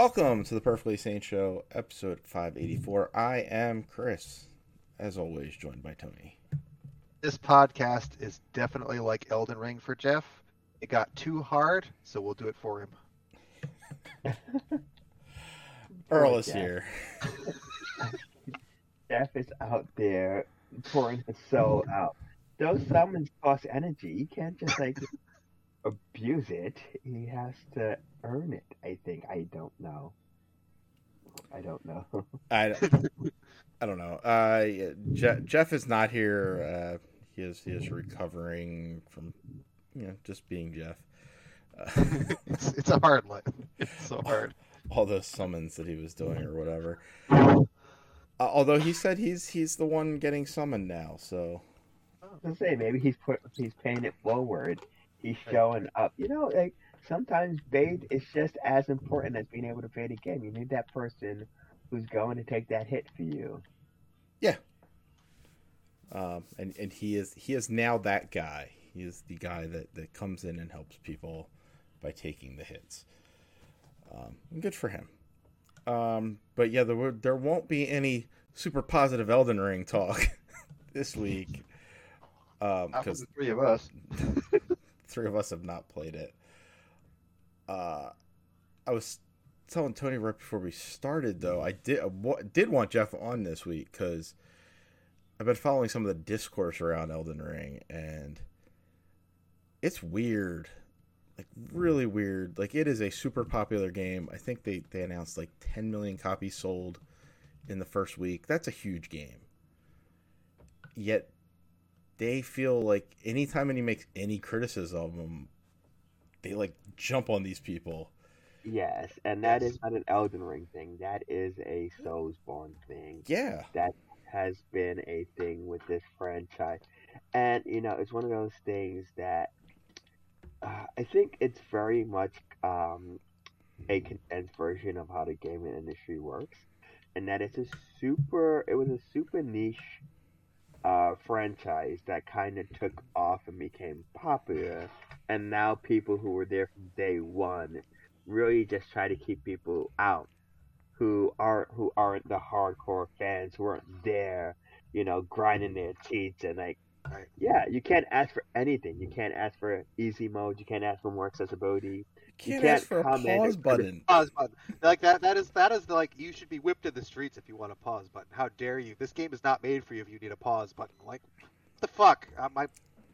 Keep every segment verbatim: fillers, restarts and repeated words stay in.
Welcome to the Perfectly Sane Show, episode five eighty-four. I am Chris, as always, joined by Tony. This podcast is definitely like Elden Ring for Jeff. It got too hard, so we'll do it for him. Earl is here. Jeff is out there pouring his soul out. Those summons cost energy. He can't just like abuse it. He has to earn it, I think. I don't know. I don't know. I, I don't know. Uh, yeah, Je- Jeff is not here. Uh, he is he is recovering from, you know, just being Jeff. Uh, it's, it's a hard life. It's so hard. All those summons that he was doing or whatever. Uh, although he said he's he's the one getting summoned now, so. I was gonna say maybe he's put he's paying it forward. He's showing up. You know, like sometimes bait is just as important as being able to play the game. You need that person who's going to take that hit for you. Yeah. Um, and, and he is he is now that guy. He is the guy that, that comes in and helps people by taking the hits. Um, good for him. Um, but yeah, there there won't be any super positive Elden Ring talk this week. Um, because the three of us, three of us have not played it. Uh, I was telling Tony right before we started, though, I did I did want Jeff on this week because I've been following some of the discourse around Elden Ring, and it's weird. Like, really weird. Like, it is a super popular game. I think they, they announced, like, ten million copies sold in the first week. That's a huge game. Yet, they feel like anytime any makes any criticism of them, they, like, jump on these people. Yes, and that is not an Elden Ring thing. That is a Soulsborne thing. Yeah. That has been a thing with this franchise. And, you know, it's one of those things that Uh, I think it's very much um, a condensed version of how the gaming industry works, and that it's a super. It was a super niche uh, franchise that kind of took off and became popular, and now people who were there from day one really just try to keep people out who aren't who aren't the hardcore fans who aren't there, you know, grinding their teeth and like. Right. Yeah, you can't ask for anything. You can't ask for easy mode. You can't ask for more accessibility. Can't, you ask for a pause and- button. Pause button. Like that. That is that is the, like you should be whipped in the streets if you want a pause button. How dare you? This game is not made for you if you need a pause button. Like, what the fuck? Uh, my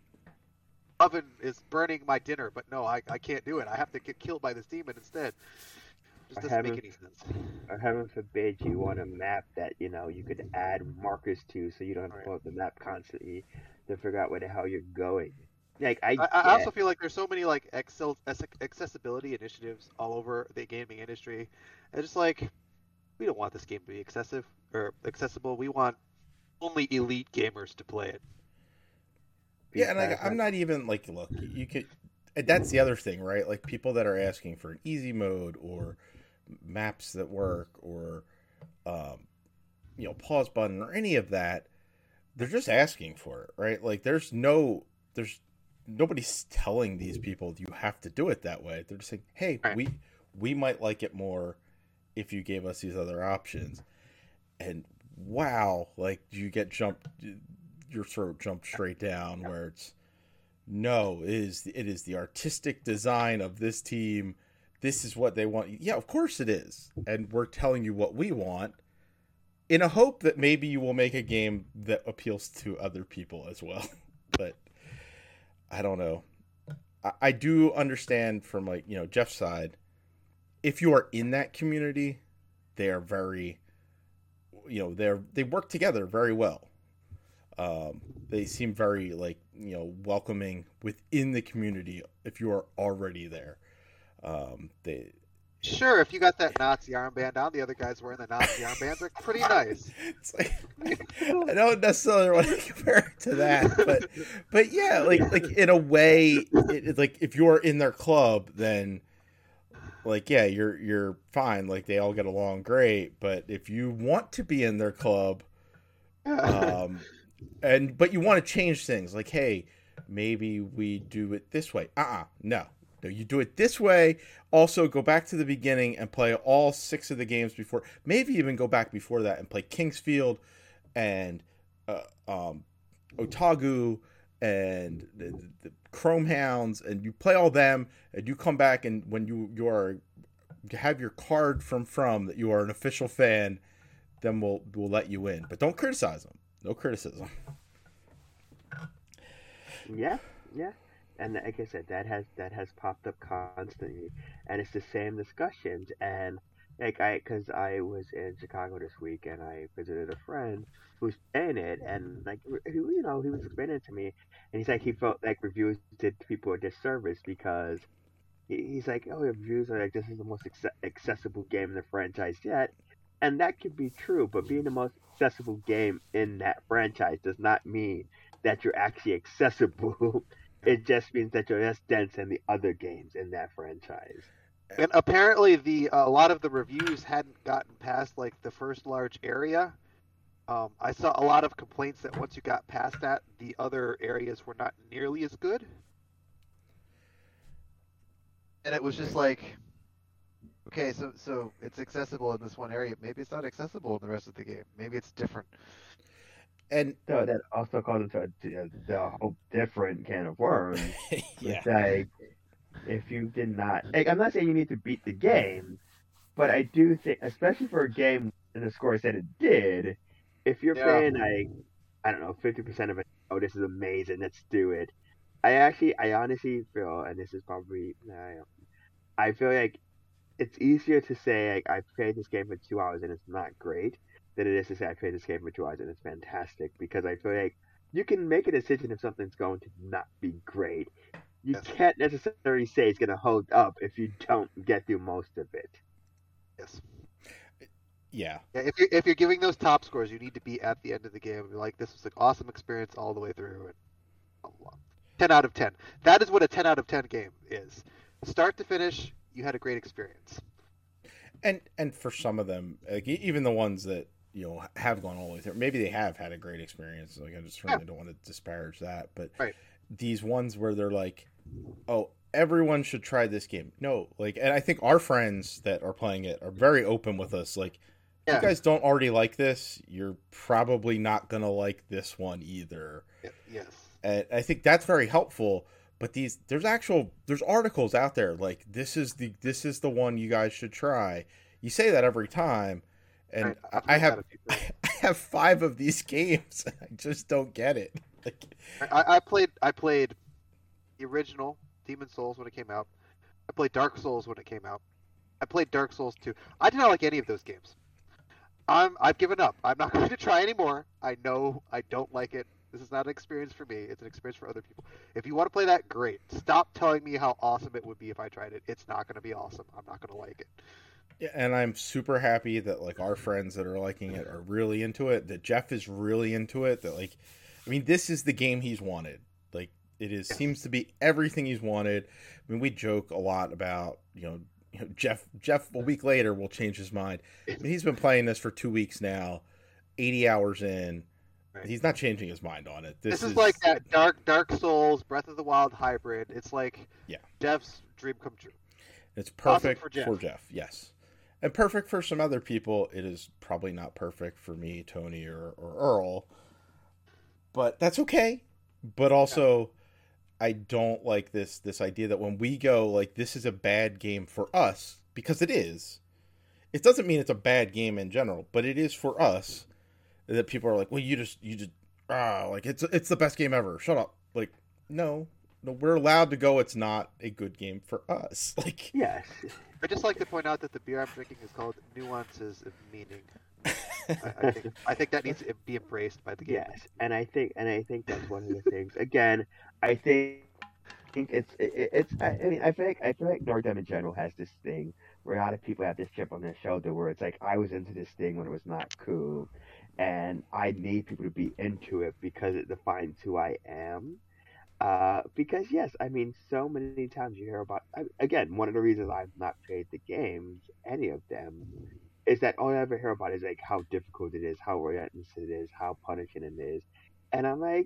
oven is burning my dinner, but no, I, I can't do it. I have to get killed by this demon instead. Just I doesn't make haven't- any sense. Or heaven forbid you want a map that you know you could add markers to, so you don't have to Right. pull up the map constantly to figure out where the hell you're going. Like I, I, I get- also feel like there's so many like excel, accessibility initiatives all over the gaming industry. It's just like we don't want this game to be excessive or accessible. We want only elite gamers to play it. Yeah, and like, because I'm not even like, look, you could. That's the other thing, right? Like, people that are asking for an easy mode or maps that work or, um, you know, pause button or any of that, they're just asking for it, right? Like, there's no, there's nobody's telling these people you have to do it that way. They're just saying, hey, Right. we we might like it more if you gave us these other options. And wow, like, you get jumped, your throat jumped straight down where it's. No, it is it is the artistic design of this team. This is what they want. Yeah, of course it is. And we're telling you what we want in a hope that maybe you will make a game that appeals to other people as well. But I don't know. I, I do understand from, like, you know, Jeff's side, if you are in that community, they are very, you know, they're they work together very well. Um, they seem very, like, you know, welcoming within the community if you are already there. Um, they Sure, if you got that Nazi armband on, the other guys wearing the Nazi armbands, they're pretty nice. It's like, I don't necessarily want to compare it to that, but but yeah, like like in a way, it, it's like if you're in their club, then like yeah, you're you're fine. Like, they all get along great. But if you want to be in their club, um, and but you want to change things, like, hey, maybe we do it this way. Uh-uh, no. No, you do it this way. Also, go back to the beginning and play all six of the games before. Maybe even go back before that and play Kingsfield and uh, um, Otagu and the, the Chrome Hounds, and you play all them, and you come back, and when you you are you have your card from From that you are an official fan, then we'll we'll let you in. But don't criticize them. No criticism. Yeah, yeah. And like I said, that has that has popped up constantly, and it's the same discussions. And like I, because I was in Chicago this week, and I visited a friend who's playing it, and like who you know he was explaining it to me, and he's like he felt like reviews did people a disservice because he, he's like, oh, reviews are like this is the most acce- accessible game in the franchise yet, and that could be true, but being the most accessible game in that franchise does not mean that you're actually accessible. It just means that you're less dense than the other games in that franchise. And apparently, the a lot of the reviews hadn't gotten past like the first large area. Um, I saw a lot of complaints that once you got past that, the other areas were not nearly as good. And it was just like, okay, so so it's accessible in this one area. Maybe it's not accessible in the rest of the game. Maybe it's different. And So that also calls into a, the whole different can of worms. yeah, It's like if you did not, like, I'm not saying you need to beat the game, but I do think, especially for a game and the scores that it did, if you're Yeah. playing like I don't know fifty percent of it, oh, this is amazing, let's do it. I actually, I honestly feel, and this is probably, I, I feel like it's easier to say like I played this game for two hours and it's not great than it is to say I played this game for two hours and it's fantastic, because I feel like you can make a decision if something's going to not be great. You Yes. can't necessarily say it's going to hold up if you don't get through most of it. Yes. yeah. Yeah, if you're if you're giving those top scores, you need to be at the end of the game and be like, this was an awesome experience all the way through. And blah, blah, blah. ten out of ten. That is what a ten out of ten game is. Start to finish, you had a great experience. And and for some of them, like e- even the ones that you know have gone all the way through, maybe they have had a great experience. Like I just certainly Yeah. don't want to disparage that, but Right. these ones where they're like, oh, everyone should try this game. No, like, and I think our friends that are playing it are very open with us. Like, if Yeah. you guys don't already like this, you're probably not gonna like this one either. Y- Yes. And I think that's very helpful. But these, there's actual, there's articles out there like this is the this is the one you guys should try. You say that every time, and Right. I, I've I heard have that a few times. I have five of these games. And I just don't get it. Like, I, I played I played the original Demon Souls when it came out. I played Dark Souls when it came out. I played Dark Souls two. I did not like any of those games. I'm I've given up. I'm not going to try anymore. I know I don't like it. This is not an experience for me. It's an experience for other people. If you want to play that, great. Stop telling me how awesome it would be if I tried it. It's not going to be awesome. I'm not going to like it. yeah, and I'm super happy that like our friends that are liking it are really into it. That Jeff is really into it. That like, I mean, this is the game he's wanted. Like it is Yes. seems to be everything he's wanted. I mean, we joke a lot about you know, you know Jeff. Jeff a week later will change his mind. I mean, he's been playing this for two weeks now, eighty hours in. Right. He's not changing his mind on it. This, This, is, like that Dark Dark Souls Breath of the Wild hybrid. It's like Yeah. Jeff's dream come true. It's Awesome perfect for for Jeff. Jeff. Yes, and perfect for some other people. It is probably not perfect for me, Tony, or, or Earl. But that's okay. But also, I don't like this this idea that when we go like this is a bad game for us, because it is. It doesn't mean it's a bad game in general, but it is for us. That people are like, well, you just you just ah like it's it's the best game ever. Shut up. Like no, no, we're allowed to go. It's not a good game for us. Like Yes. I just like to point out that the beer I'm drinking is called Nuances of Meaning. I, I, think, I think that needs to be embraced by the game. Yes, and I think and I think that's one of the things. Again, I think think it's it, it's. I, I mean, I feel like I feel like Nordem in general has this thing where a lot of people have this chip on their shoulder where it's like I was into this thing when it was not cool, and I need people to be into it because it defines who I am. Uh, because yes, I mean, so many times you hear about. I, again, one of the reasons I've not played the games, any of them, is that all I ever hear about is like how difficult it is, how relentless it is, how punishing it is, and I'm like,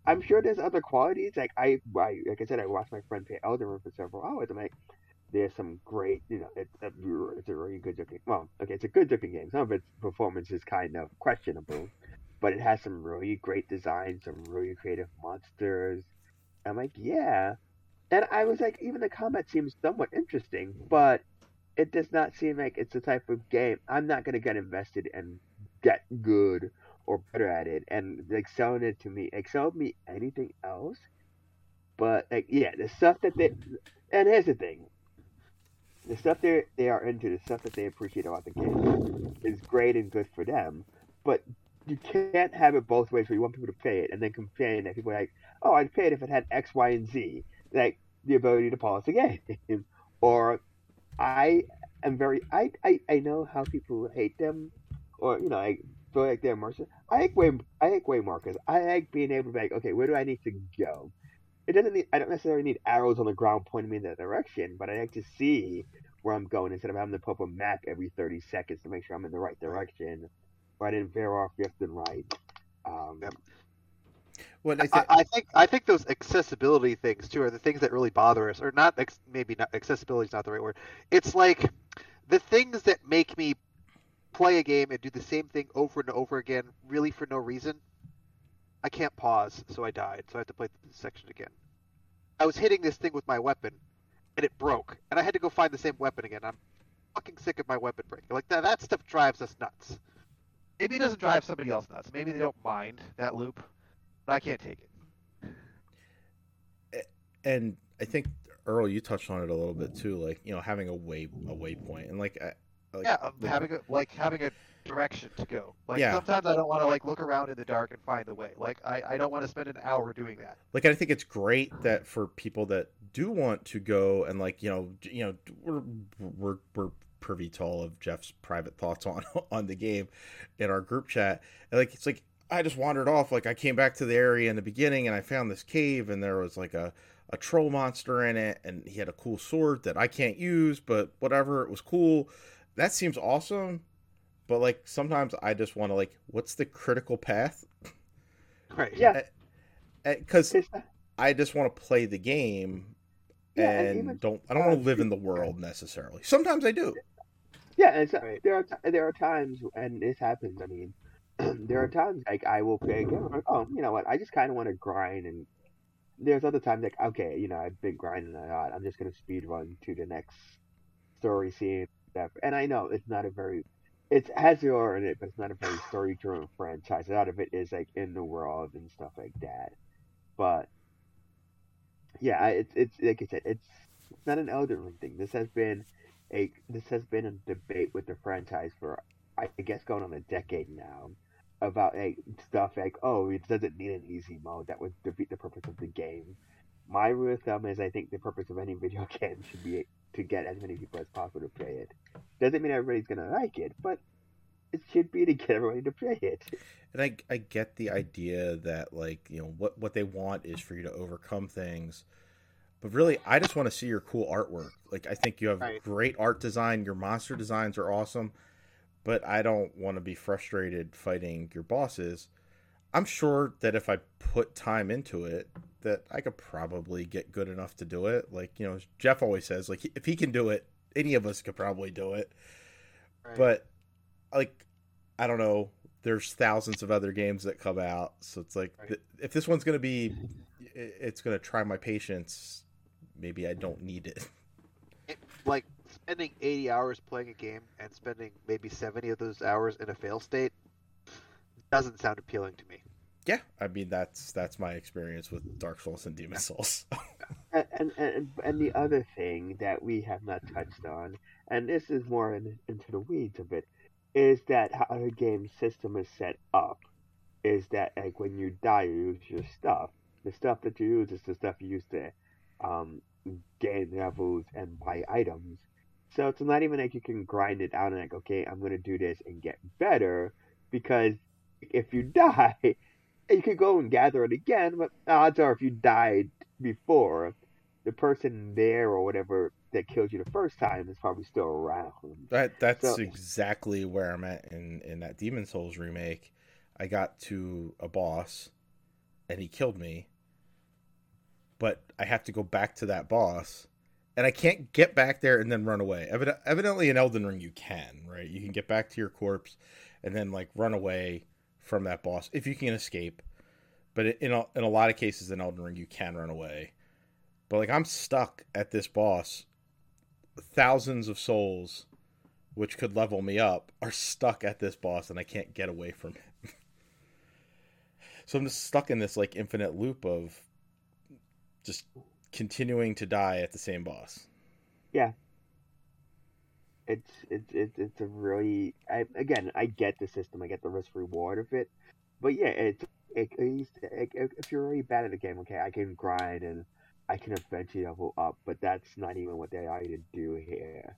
I'm sure there's other qualities. Like I, I like I said, I watched my friend play Elden Ring for several hours. I'm like, there's some great, you know, it's a, it's a really good looking. Well, okay, it's a good looking game. Some of its performance is kind of questionable, but it has some really great designs, some really creative monsters. I'm like, yeah, and I was like, even the combat seems somewhat interesting, but it does not seem like it's the type of game I'm not gonna get invested and get good or better at it. And like selling it to me, like selling me anything else. But like, yeah, the stuff that they, and here's the thing, the stuff they they are into, the stuff that they appreciate about the game is great and good for them. But you can't have it both ways. Where you want people to play it and then complain that people are like, "Oh, I'd play it if it had X, Y, and Z," like the ability to pause the game. Or I am very I, I I know how people hate them, or you know, I feel like they're mercenary. I like way I like way more because I like being able to be like, okay, where do I need to go? It doesn't need. I don't necessarily need arrows on the ground pointing me in that direction, but I like to see where I'm going instead of having to pull up a map every thirty seconds to make sure I'm in the right direction, or I didn't veer off left and right. Um, Yep. What I I, think, I think I think those accessibility things too are the things that really bother us, or not. Ex- maybe not accessibility is not the right word. It's like the things that make me play a game and do the same thing over and over again, really for no reason. I can't pause, so I died. So I have to play the section again. I was hitting this thing with my weapon, and it broke, and I had to go find the same weapon again. I'm fucking sick of my weapon breaking. Like that, that stuff drives us nuts. Maybe it doesn't drive somebody else nuts. Maybe they don't mind that loop, but I can't take it. and I think Earl, you touched on it a little bit too, like you know having a way a waypoint, and like, I, like Yeah, um, like, having a like having a direction to go. Like Yeah. sometimes I don't want to like look around in the dark and find the way. Like I, I don't want to spend an hour doing that. like I think it's great that for people that do want to go and like you know you know we're we're we're privy to all of Jeff's private thoughts on on the game in our group chat. And like it's like I just wandered off. Like I came back to the area in the beginning and I found this cave and there was like a a troll monster in it and he had a cool sword that I can't use, but whatever, it was cool. That seems awesome. But like sometimes I just want to like, what's the critical path? Right. yeah, Because it's, I just want to play the game yeah, and and even don't I don't want to live in the world necessarily. Sometimes I do. yeah, it's, uh, Right. there are t- there are times, and this happens. I mean, there are times like I will play a game. I'm like, oh, you know what? I just kind of want to grind, and there's other times like, okay, you know, I've been grinding a lot. I'm just gonna speed run to the next story scene, stuff. And I know it's not a very, it has the lore in it, but it's not a very story driven franchise. A lot of it is like in the world and stuff like that. But yeah, I- it's it's like I said, it's it's not an Elden Ring thing. This has been a this has been a debate with the franchise for I guess going on a decade now about like stuff like, oh, it doesn't need an easy mode that would defeat the purpose of the game. My rule of thumb is I think the purpose of any video game should be to get as many people as possible to play it. Doesn't mean everybody's gonna like it, but it should be to get everybody to play it. And I I get the idea that like, you know, what what they want is for you to overcome things. But really, I just want to see your cool artwork. Like I think you have Right. great art design, your monster designs are awesome, but I don't want to be frustrated fighting your bosses. I'm sure that if I put time into it, that I could probably get good enough to do it. Like, you know, Jeff always says, like, if he can do it, any of us could probably do it. Right. But, like, I don't know. There's thousands of other games that come out. So it's like, Right. th- if this one's going to be, i- it's going to try my patience, maybe I don't need it. It- like spending eighty hours playing a game and spending maybe seventy of those hours in a fail state doesn't sound appealing to me. Yeah. I mean, that's that's my experience with Dark Souls and Demon Souls. And, and and and the other thing that we have not touched on, and this is more in, into the weeds of it, is that how the game system is set up. Is that like when you die, you use your stuff. The stuff that you use is the stuff you use to um, gain levels and buy items. So it's not even like you can grind it out and like, okay, I'm gonna do this and get better, because if you die, you could go and gather it again. But odds are, if you died before, the person there or whatever that killed you the first time is probably still around. That that's So- exactly where I'm at in in that Demon Souls remake. I got to a boss, and he killed me, but I have to go back to that boss, and I can't get back there and then run away. Evid- evidently in Elden Ring you can, right? You can get back to your corpse and then like run away from that boss if you can escape. But in a, in a lot of cases in Elden Ring you can run away. But like I'm stuck at this boss. Thousands of souls, which could level me up, are stuck at this boss, and I can't get away from it. So I'm just stuck in this like infinite loop of just continuing to die at the same boss. Yeah. It's it's it's it's a really I, again I get the system, I get the risk reward of it, but yeah, it's it, it, it, if you're really bad at the game, okay, I can grind and I can eventually level up, but that's not even what they are to do here.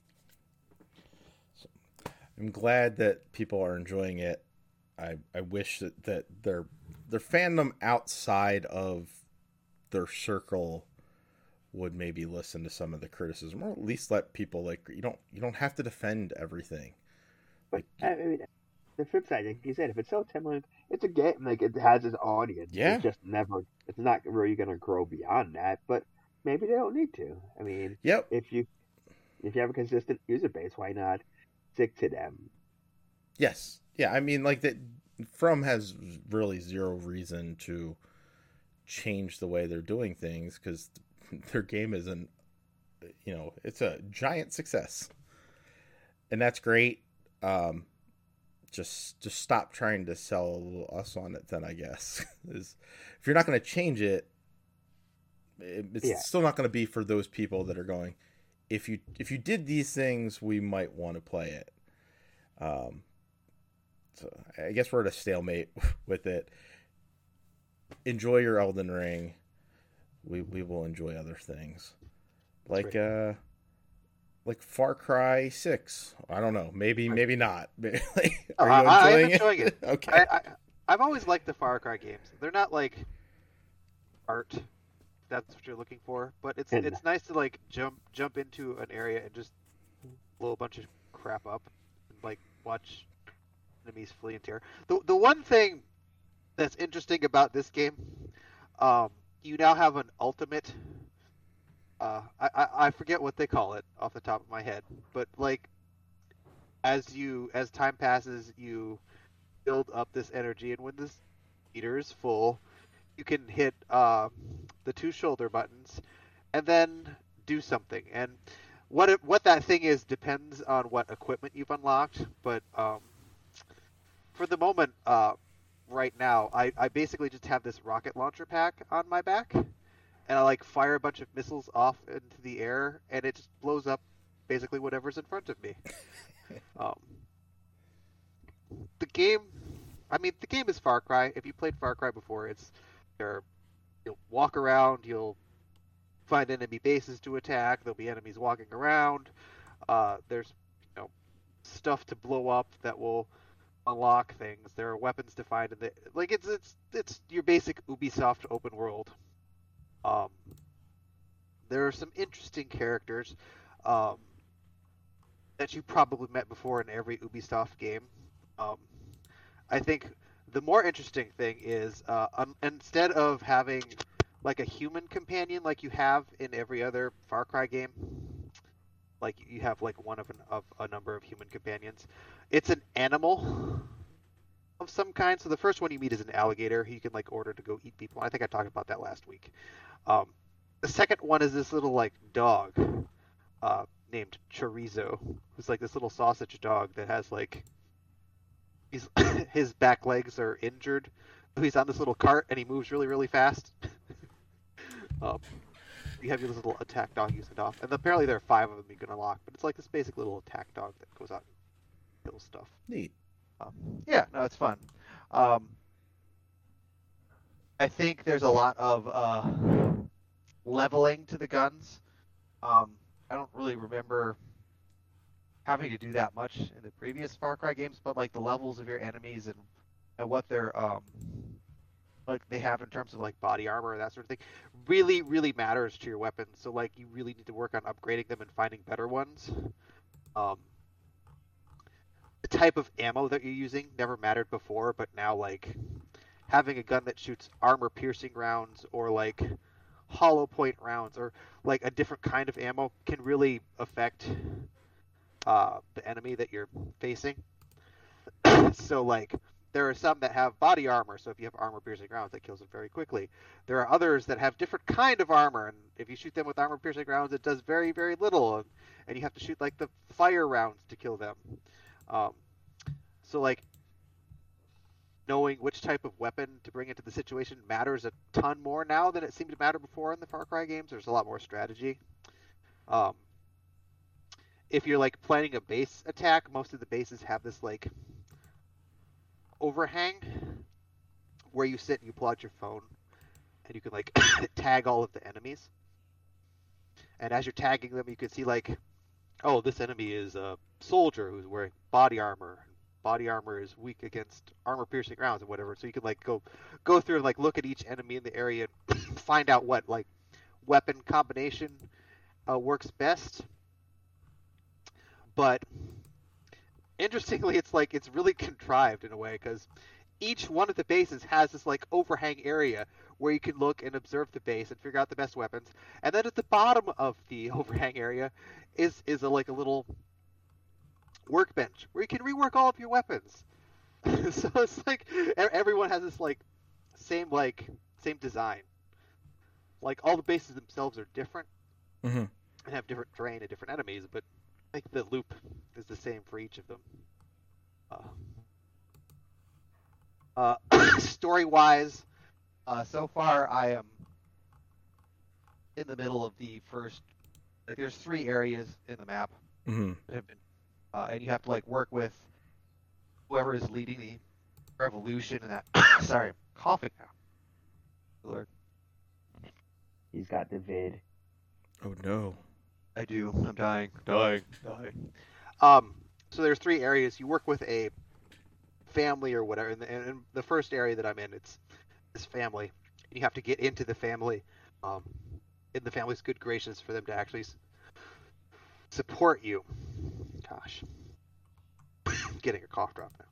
So I'm glad that people are enjoying it. I I wish that, that their their fandom outside of their circle would maybe listen to some of the criticism, or at least let people like you don't you don't have to defend everything. But like, I mean, the flip side, like you said, if it's so ten million, it's a game. Like it has its audience. Yeah. It's just never. It's not really going to grow beyond that. But maybe they don't need to. I mean, yep. If you if you have a consistent user base, why not stick to them? Yes. Yeah. I mean, like that. From has really zero reason to change the way they're doing things because their game isn't. You know, it's a giant success, and that's great. Um, just just stop trying to sell us on it then, I guess. Is if you're not going to change it, it it's yeah. still not going to be for those people that are going, if you if you did these things, we might want to play it. Um so I guess we're at a stalemate with it. Enjoy your Elden Ring. We we will enjoy other things. Like uh Like Far Cry six. I don't know. Maybe, maybe not. Are you enjoying, I'm enjoying it? it? Okay. I, I, I've always liked the Far Cry games. They're not like art. If that's what you're looking for. But it's it's nice to like jump jump into an area and just blow a bunch of crap up and like watch enemies flee and tear. The the one thing that's interesting about this game, um, you now have an ultimate. Uh, I, I I forget what they call it off the top of my head, but like as you as time passes, you build up this energy, and when this meter is full, you can hit uh, the two shoulder buttons, and then do something. And what it, what that thing is depends on what equipment you've unlocked. But um, for the moment, uh, right now, I, I basically just have this rocket launcher pack on my back. And I like fire a bunch of missiles off into the air, and it just blows up basically whatever's in front of me. um, the game, I mean, the game is Far Cry. If you played Far Cry before, it's there. You'll walk around, you'll find enemy bases to attack. There'll be enemies walking around. Uh, there's you know stuff to blow up that will unlock things. There are weapons to find in the like. It's it's it's your basic Ubisoft open world. Um, there are some interesting characters um, that you probably met before in every Ubisoft game. Um, I think the more interesting thing is uh, um, instead of having like a human companion like you have in every other Far Cry game, like you have like one of, an, of a number of human companions, it's an animal of some kind. So the first one you meet is an alligator. You can like order to go eat people. I think I talked about that last week. Um, the second one is this little like dog uh, named Chorizo, who's like this little sausage dog that has like he's his back legs are injured. He's on this little cart and he moves really really fast. um, you have your little attack dog you send off, and apparently there are five of them you can unlock. But it's like this basic little attack dog that goes out and kills stuff. Neat. Um, yeah, no, it's fun. Um, I think there's a lot of uh, leveling to the guns. Um, I don't really remember having to do that much in the previous Far Cry games, but like the levels of your enemies and, and what they're um, like they have in terms of like body armor and that sort of thing really, really matters to your weapons. So like you really need to work on upgrading them and finding better ones. Um, the type of ammo that you're using never mattered before, but now like having a gun that shoots armor-piercing rounds or like hollow point rounds or like a different kind of ammo can really affect uh, the enemy that you're facing. So like there are some that have body armor, so if you have armor piercing rounds that kills it very quickly. There are others that have different kind of armor, and if you shoot them with armor piercing rounds it does very very little, and, and you have to shoot like the fire rounds to kill them. Um, so like knowing which type of weapon to bring into the situation matters a ton more now than it seemed to matter before in the Far Cry games. There's a lot more strategy. Um, if you're like planning a base attack, most of the bases have this like overhang where you sit and you pull out your phone and you can like tag all of the enemies. And as you're tagging them, you can see like, oh, this enemy is a soldier who's wearing body armor. Body armor is weak against armor-piercing rounds and whatever. So you can like go go through and like look at each enemy in the area and find out what like weapon combination uh, works best. But interestingly, it's like it's really contrived in a way because each one of the bases has this like overhang area where you can look and observe the base and figure out the best weapons. And then at the bottom of the overhang area is is a like a little workbench where you can rework all of your weapons. So it's like everyone has this like same like same design. Like all the bases themselves are different Mm-hmm. and have different terrain and different enemies, but I think the loop is the same for each of them. Uh, uh, story-wise, uh, so far I am in the middle of the first. Like, there's three areas in the map, Mm-hmm. that have been, uh, and you have to like work with whoever is leading the revolution. And that, sorry, I'm coughing now. Lord, He's got the vid. Oh no. I do. I'm dying. Dying. Dying. Um. So there's three areas. You work with a family or whatever. And the, and the first area that I'm in, it's this family. You have to get into the family. Um, in the family's good graces for them to actually s- support you. Gosh, I'm getting a cough drop now.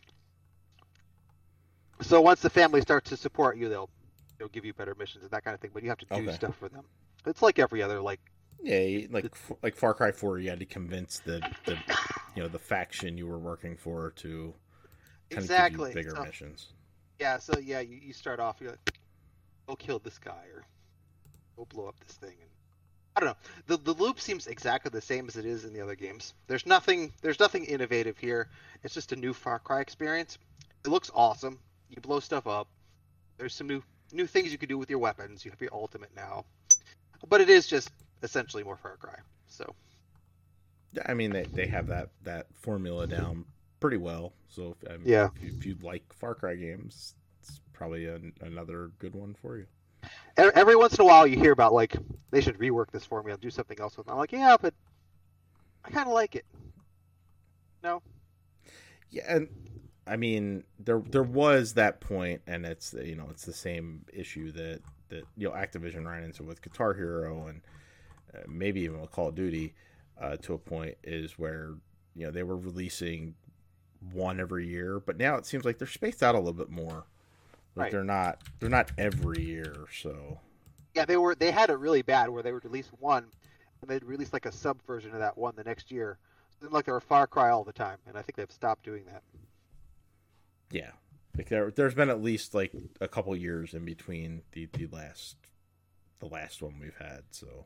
So once the family starts to support you, they'll they'll give you better missions and that kind of thing. But you have to do Okay. stuff for them. It's like every other like. Yeah, you- like like Far Cry four, you had to convince the, the you know the faction you were working for to kind Exactly. of give you bigger So- missions. Yeah, so yeah, you, you start off, you're like, go kill this guy, or go blow up this thing. And I don't know. The the loop seems exactly the same as it is in the other games. There's nothing there's nothing innovative here. It's just a new Far Cry experience. It looks awesome. You blow stuff up. There's some new new things you can do with your weapons. You have your ultimate now. But it is just essentially more Far Cry. So Yeah, I mean they, they have that, that formula down pretty well. So if, I mean, Yeah. if, you, if you like Far Cry games, it's probably an, another good one for you. e- every once in a while you hear about like they should rework this formula and do something else with it. I'm like, yeah, but I kind of like it. No. Yeah, and I mean there there was that point, and it's you know it's the same issue that that you know Activision ran into with Guitar Hero and uh, maybe even with Call of Duty uh, to a point, is where you know they were releasing one every year, but now it seems like they're spaced out a little bit more. Like Right. they're not they're not every year, so Yeah, they were they had it really bad where they would release one and they'd release like a sub version of that one the next year. It seemed like they were Far Cry all the time, and I think they've stopped doing that. yeah. Like there there's been at least like a couple years in between the, the last the last one we've had, so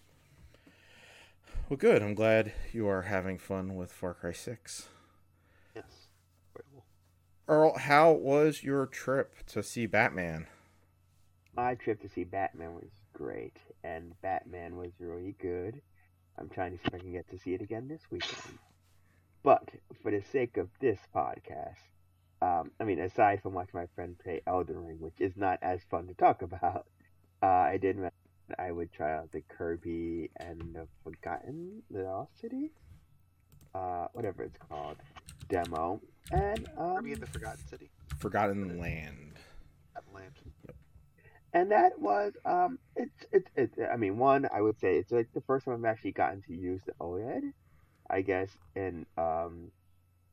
well good. I'm glad you are having fun with Far Cry six. Yes. Very well. Earl, how was your trip to see Batman? My trip to see Batman was great, and Batman was really good. I'm trying to see if I can get to see it again this weekend. But for the sake of this podcast, um, I mean, aside from watching my friend play Elden Ring, which is not as fun to talk about, uh, I did mention I would try out the Kirby and the Forgotten the Lost City, uh, whatever it's called, demo, and um, Kirby in the Forgotten City, Forgotten Land. Forgotten Land. and that was um it's it's it's I mean, one, I would say it's like the first time I've actually gotten to use the OLED, I guess, and um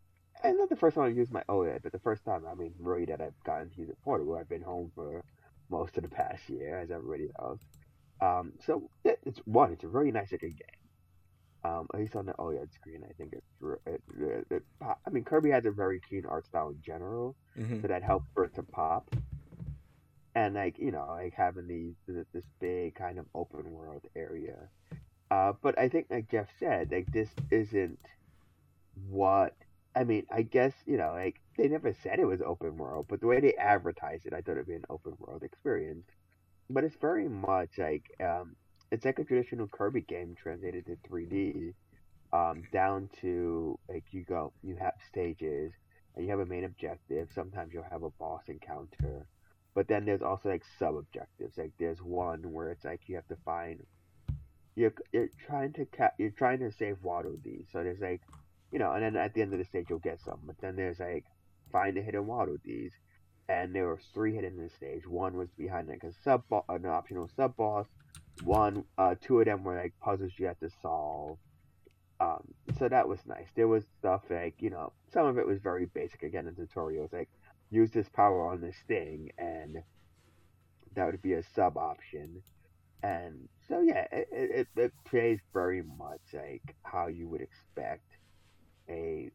and not the first time I've used my OLED, but the first time, I mean, really that I've gotten to use it portable. I've been home for most of the past year, as everybody knows. Um, so it, it's one, it's a really nice looking game. Um, at least on the OLED screen, I think it's. It, it, it, I mean, Kirby has a very keen art style in general, Mm-hmm. so that helps for it to pop. And like you know, like having these this big kind of open world area. Uh, but I think, like Jeff said, like this isn't what. I mean, I guess you know, like they never said it was open world, but the way they advertised it, I thought it'd be an open world experience. But it's very much like um, it's like a traditional Kirby game translated to three D. Um, down to like you go, you have stages, and you have a main objective. Sometimes you'll have a boss encounter, but then there's also like sub objectives. Like there's one where it's like you have to find you're you're trying to cap you're trying to save Waddle Dee. So there's like you know, and then at the end of the stage you'll get some. But then there's like find the hidden Waddle Dees, and there were three hidden in the stage. One was behind like a sub bo- an optional sub boss. One, uh, two of them were like puzzles you had to solve. Um, so that was nice. There was stuff like you know, some of it was very basic. Again, in tutorials, like use this power on this thing, and that would be a sub option. And so yeah, it it, it plays very much like how you would expect a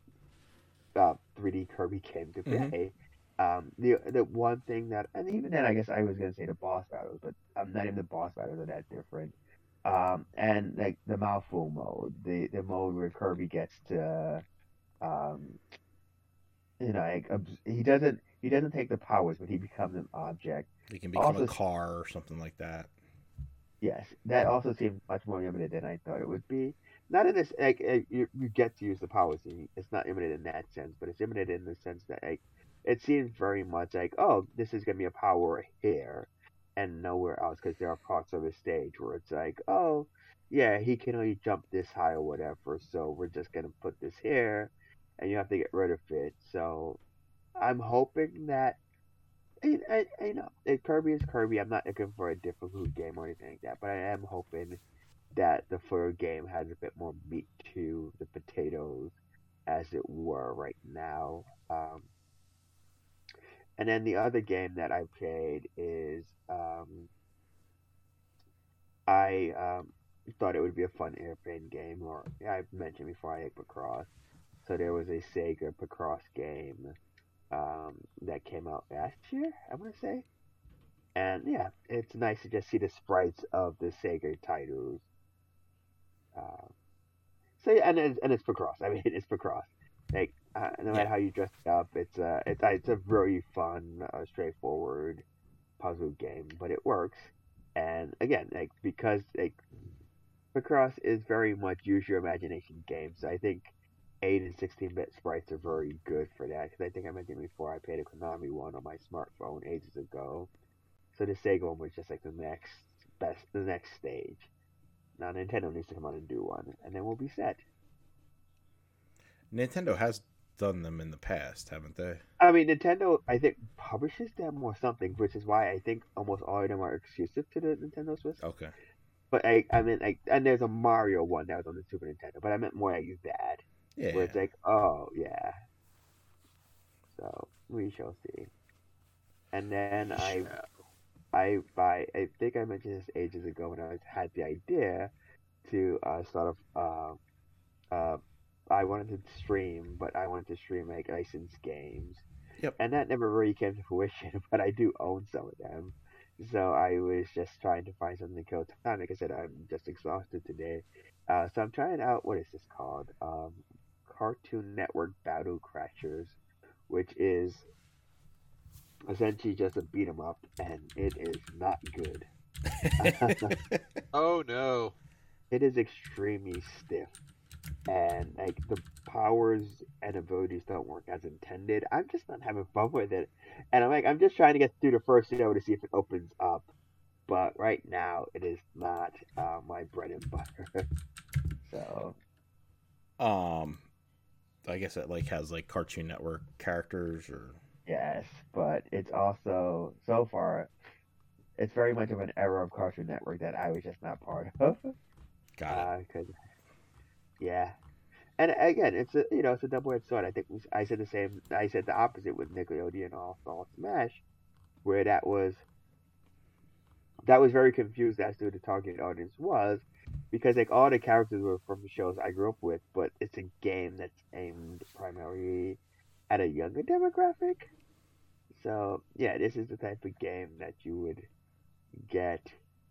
uh, three D Kirby game to Mm-hmm. play. Um, the the one thing that, and even then, I guess I was gonna say the boss battles, but um, not even the boss battles are that different. Um, and like the mouthful mode, the the mode where Kirby gets to, um, you know, like obs- he doesn't he doesn't take the powers, but he becomes an object. They can become a Also, car or something like that. yes, that also seemed much more limited than I thought it would be. Not in this, like uh, you, you get to use the powers. and It's not limited in that sense, but it's limited in the sense that like it seems very much like, oh, this is gonna be a power here and nowhere else because there are parts of the stage where it's like, oh, yeah, he can only jump this high or whatever, so we're just gonna put this here, and you have to get rid of it. So I'm hoping that I, I, I know uh, Kirby is Kirby. I'm not looking for a difficult game or anything like that, but I am hoping that the third game has a bit more meat to the potatoes, as it were right now. Um, and then the other game that I played is um, I um, thought it would be a fun airplane game, or yeah, I've mentioned before I like Picross. So there was a Sega Picross game um, that came out last year, I want to say. And yeah, it's nice to just see the sprites of the Sega titles. Uh, so yeah, and it's, and it's Picross. I mean, it's Picross. Like uh, no Yeah. matter how you dress it up, it's a it's a, it's a very fun, uh, straightforward puzzle game, but it works. And again, like because like Picross is very much use your imagination game, so I think eight and sixteen bit sprites are very good for that. Because I think I mentioned before, I played a Konami one on my smartphone ages ago. So the Sega one was just like the next best, the next stage. Now Nintendo needs to come out and do one, and then we'll be set. Nintendo has done them in the past, haven't they? I mean, Nintendo, I think, publishes them or something, which is why I think almost all of them are exclusive to the Nintendo Switch. Okay. But I, I mean, like, and there's a Mario one that was on the Super Nintendo, but I meant more like that, Yeah. where it's like, oh yeah. So we shall see. And then I, I, I, I think I mentioned this ages ago when I had the idea to uh, start a, uh, uh, I wanted to stream, but I wanted to stream like licensed games. Yep. And that never really came to fruition, but I do own some of them. So I was just trying to find something to kill time. Like I said, I'm just exhausted today. Uh, so I'm trying out, what is this called? Um, Cartoon Network Battle Crashers, which is essentially just a beat 'em up, and it is not good. Oh no. It is extremely stiff. And like the powers and abilities don't work as intended. I'm just not having fun with it, and I'm like, I'm just trying to get through the first show to see if it opens up. But right now, it is not uh, my bread and butter. So, um, I guess it like has like Cartoon Network characters or. yes, but it's also so far, it's very much of an era of Cartoon Network that I was just not part of. Got it. Uh, 'cause, yeah. And again, it's a you know it's a double edged sword. I think we, I said the same. I said the opposite with Nickelodeon All Star Smash, where that was that was very confused as to who the target audience was, because like all the characters were from the shows I grew up with, but it's a game that's aimed primarily at a younger demographic. So yeah, this is the type of game that you would get,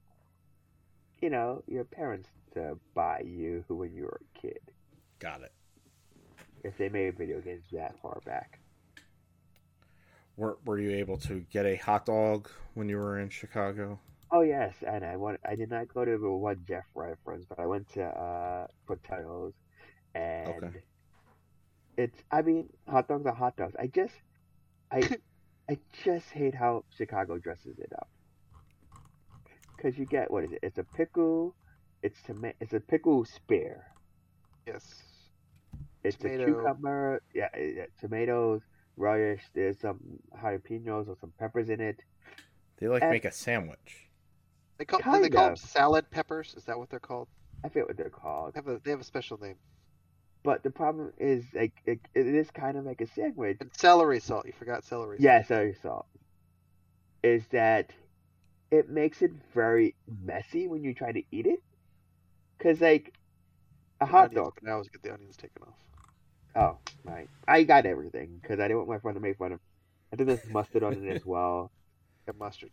you know, your parents to buy you when you were a kid, Got it. if they made video games that far back. Were Were you able to get a hot dog when you were in Chicago? Oh yes, and I went. I did not go to the one Jeff reference, but I went to uh Portillo's, Okay. and it's. I mean, hot dogs are hot dogs. I just, I, I just hate how Chicago dresses it up. Because you get what is it? It's a pickle. It's toma- It's a pickle spear. Yes. It's Tomato. a cucumber. Yeah, yeah, tomatoes, relish. There's some jalapenos or some peppers in it. They like And make a sandwich. They call, do kind they call them of. salad peppers? Is that what they're called? I forget what they're called. They have a, they have a special name. But the problem is, like, it, it is kind of like a sandwich. And celery salt. You forgot celery salt. Yeah, sorry, salt. Is that it makes it very messy when you try to eat it. Because, like, a hot Onions, dog. but I always get the onions taken off. Oh, right. I got everything because I didn't want my friend to make fun of. I think there's mustard on it as well. Got mustard.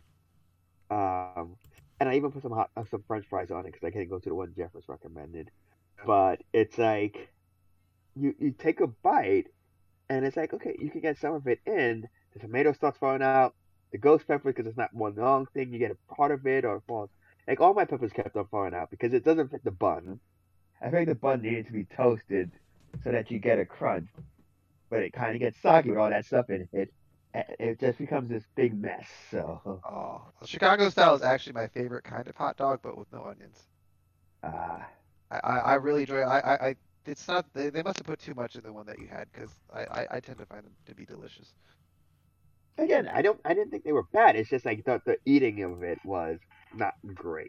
Um, and I even put some hot, uh, some French fries on it because I couldn't go to the one Jeff was recommended. Yeah. But it's like you you take a bite, and it's like, okay, you can get some of it in. The tomato starts falling out. The ghost pepper, because it's not one long thing, you get a part of it or it falls. Like all my peppers kept on falling out because it doesn't fit the bun. I think the bun needed to be toasted so that you get a crunch, but it kind of gets soggy with all that stuff in it. And it just becomes this big mess. So, Oh, well, Chicago style is actually my favorite kind of hot dog, but with no onions. uh, I, I, I really enjoy. I, I, I it's not. They, they must have put too much in the one that you had because I, I, I tend to find them to be delicious. again, I don't, I didn't think they were bad. It's just like the, the eating of it was not great.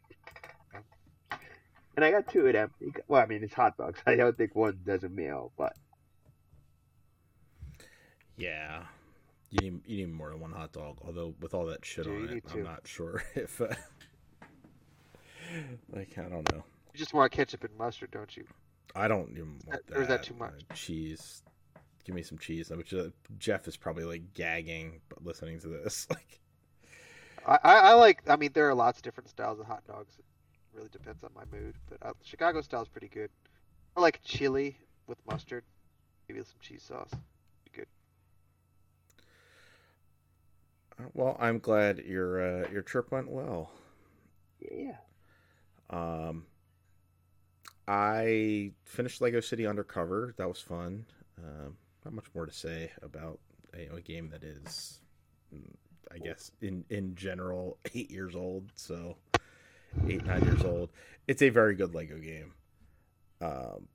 And I got two of them. Well, I mean, it's hot dogs. I don't think one does a meal, but Yeah. You need, you need more than one hot dog. Although with all that shit Yeah, you on need it, two. I'm not sure if, uh, like, I don't know. You just want ketchup and mustard, don't you? I don't even want that. Or is that too much? Uh, cheese. Give me some cheese. Which uh, Jeff is probably like gagging listening to this. Like, I, I, I like. I mean, there are lots of different styles of hot dogs. It really depends on my mood, but uh, Chicago style is pretty good. Or like chili with mustard, maybe with some cheese sauce. Good. well, I'm glad your uh, your trip went well. yeah. Um, I finished Lego City Undercover. That was fun. Um, not much more to say about you know, a game that is, I guess, in in general, eight years old. So eight nine years old. It's a very good Lego game. Um,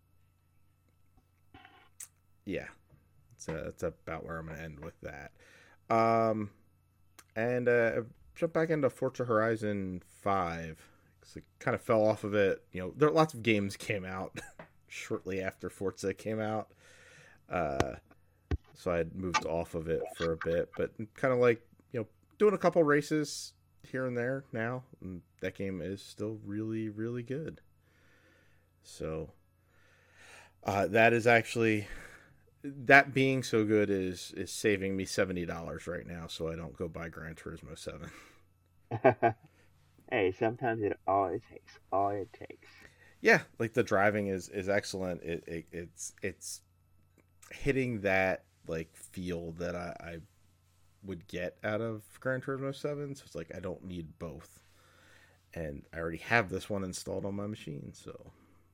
yeah, it's a, that's about where I'm gonna end with that. Um, and uh, jump back into Forza Horizon five. Cause it kind of fell off of it. You know, there are lots of games came out shortly after Forza came out. Uh, so I had moved off of it for a bit, but kind of like, you know, doing a couple races here and there now. And that game is still really, really good. So, uh, that is actually, that being so good is, is saving me seventy dollars right now. So I don't go buy Gran Turismo seven. Hey, sometimes it all it takes, all it takes. Yeah, like the driving is is excellent. It, it it's it's hitting that like feel that I, I would get out of Gran Turismo seven. So it's like I don't need both, and I already have this one installed on my machine. So,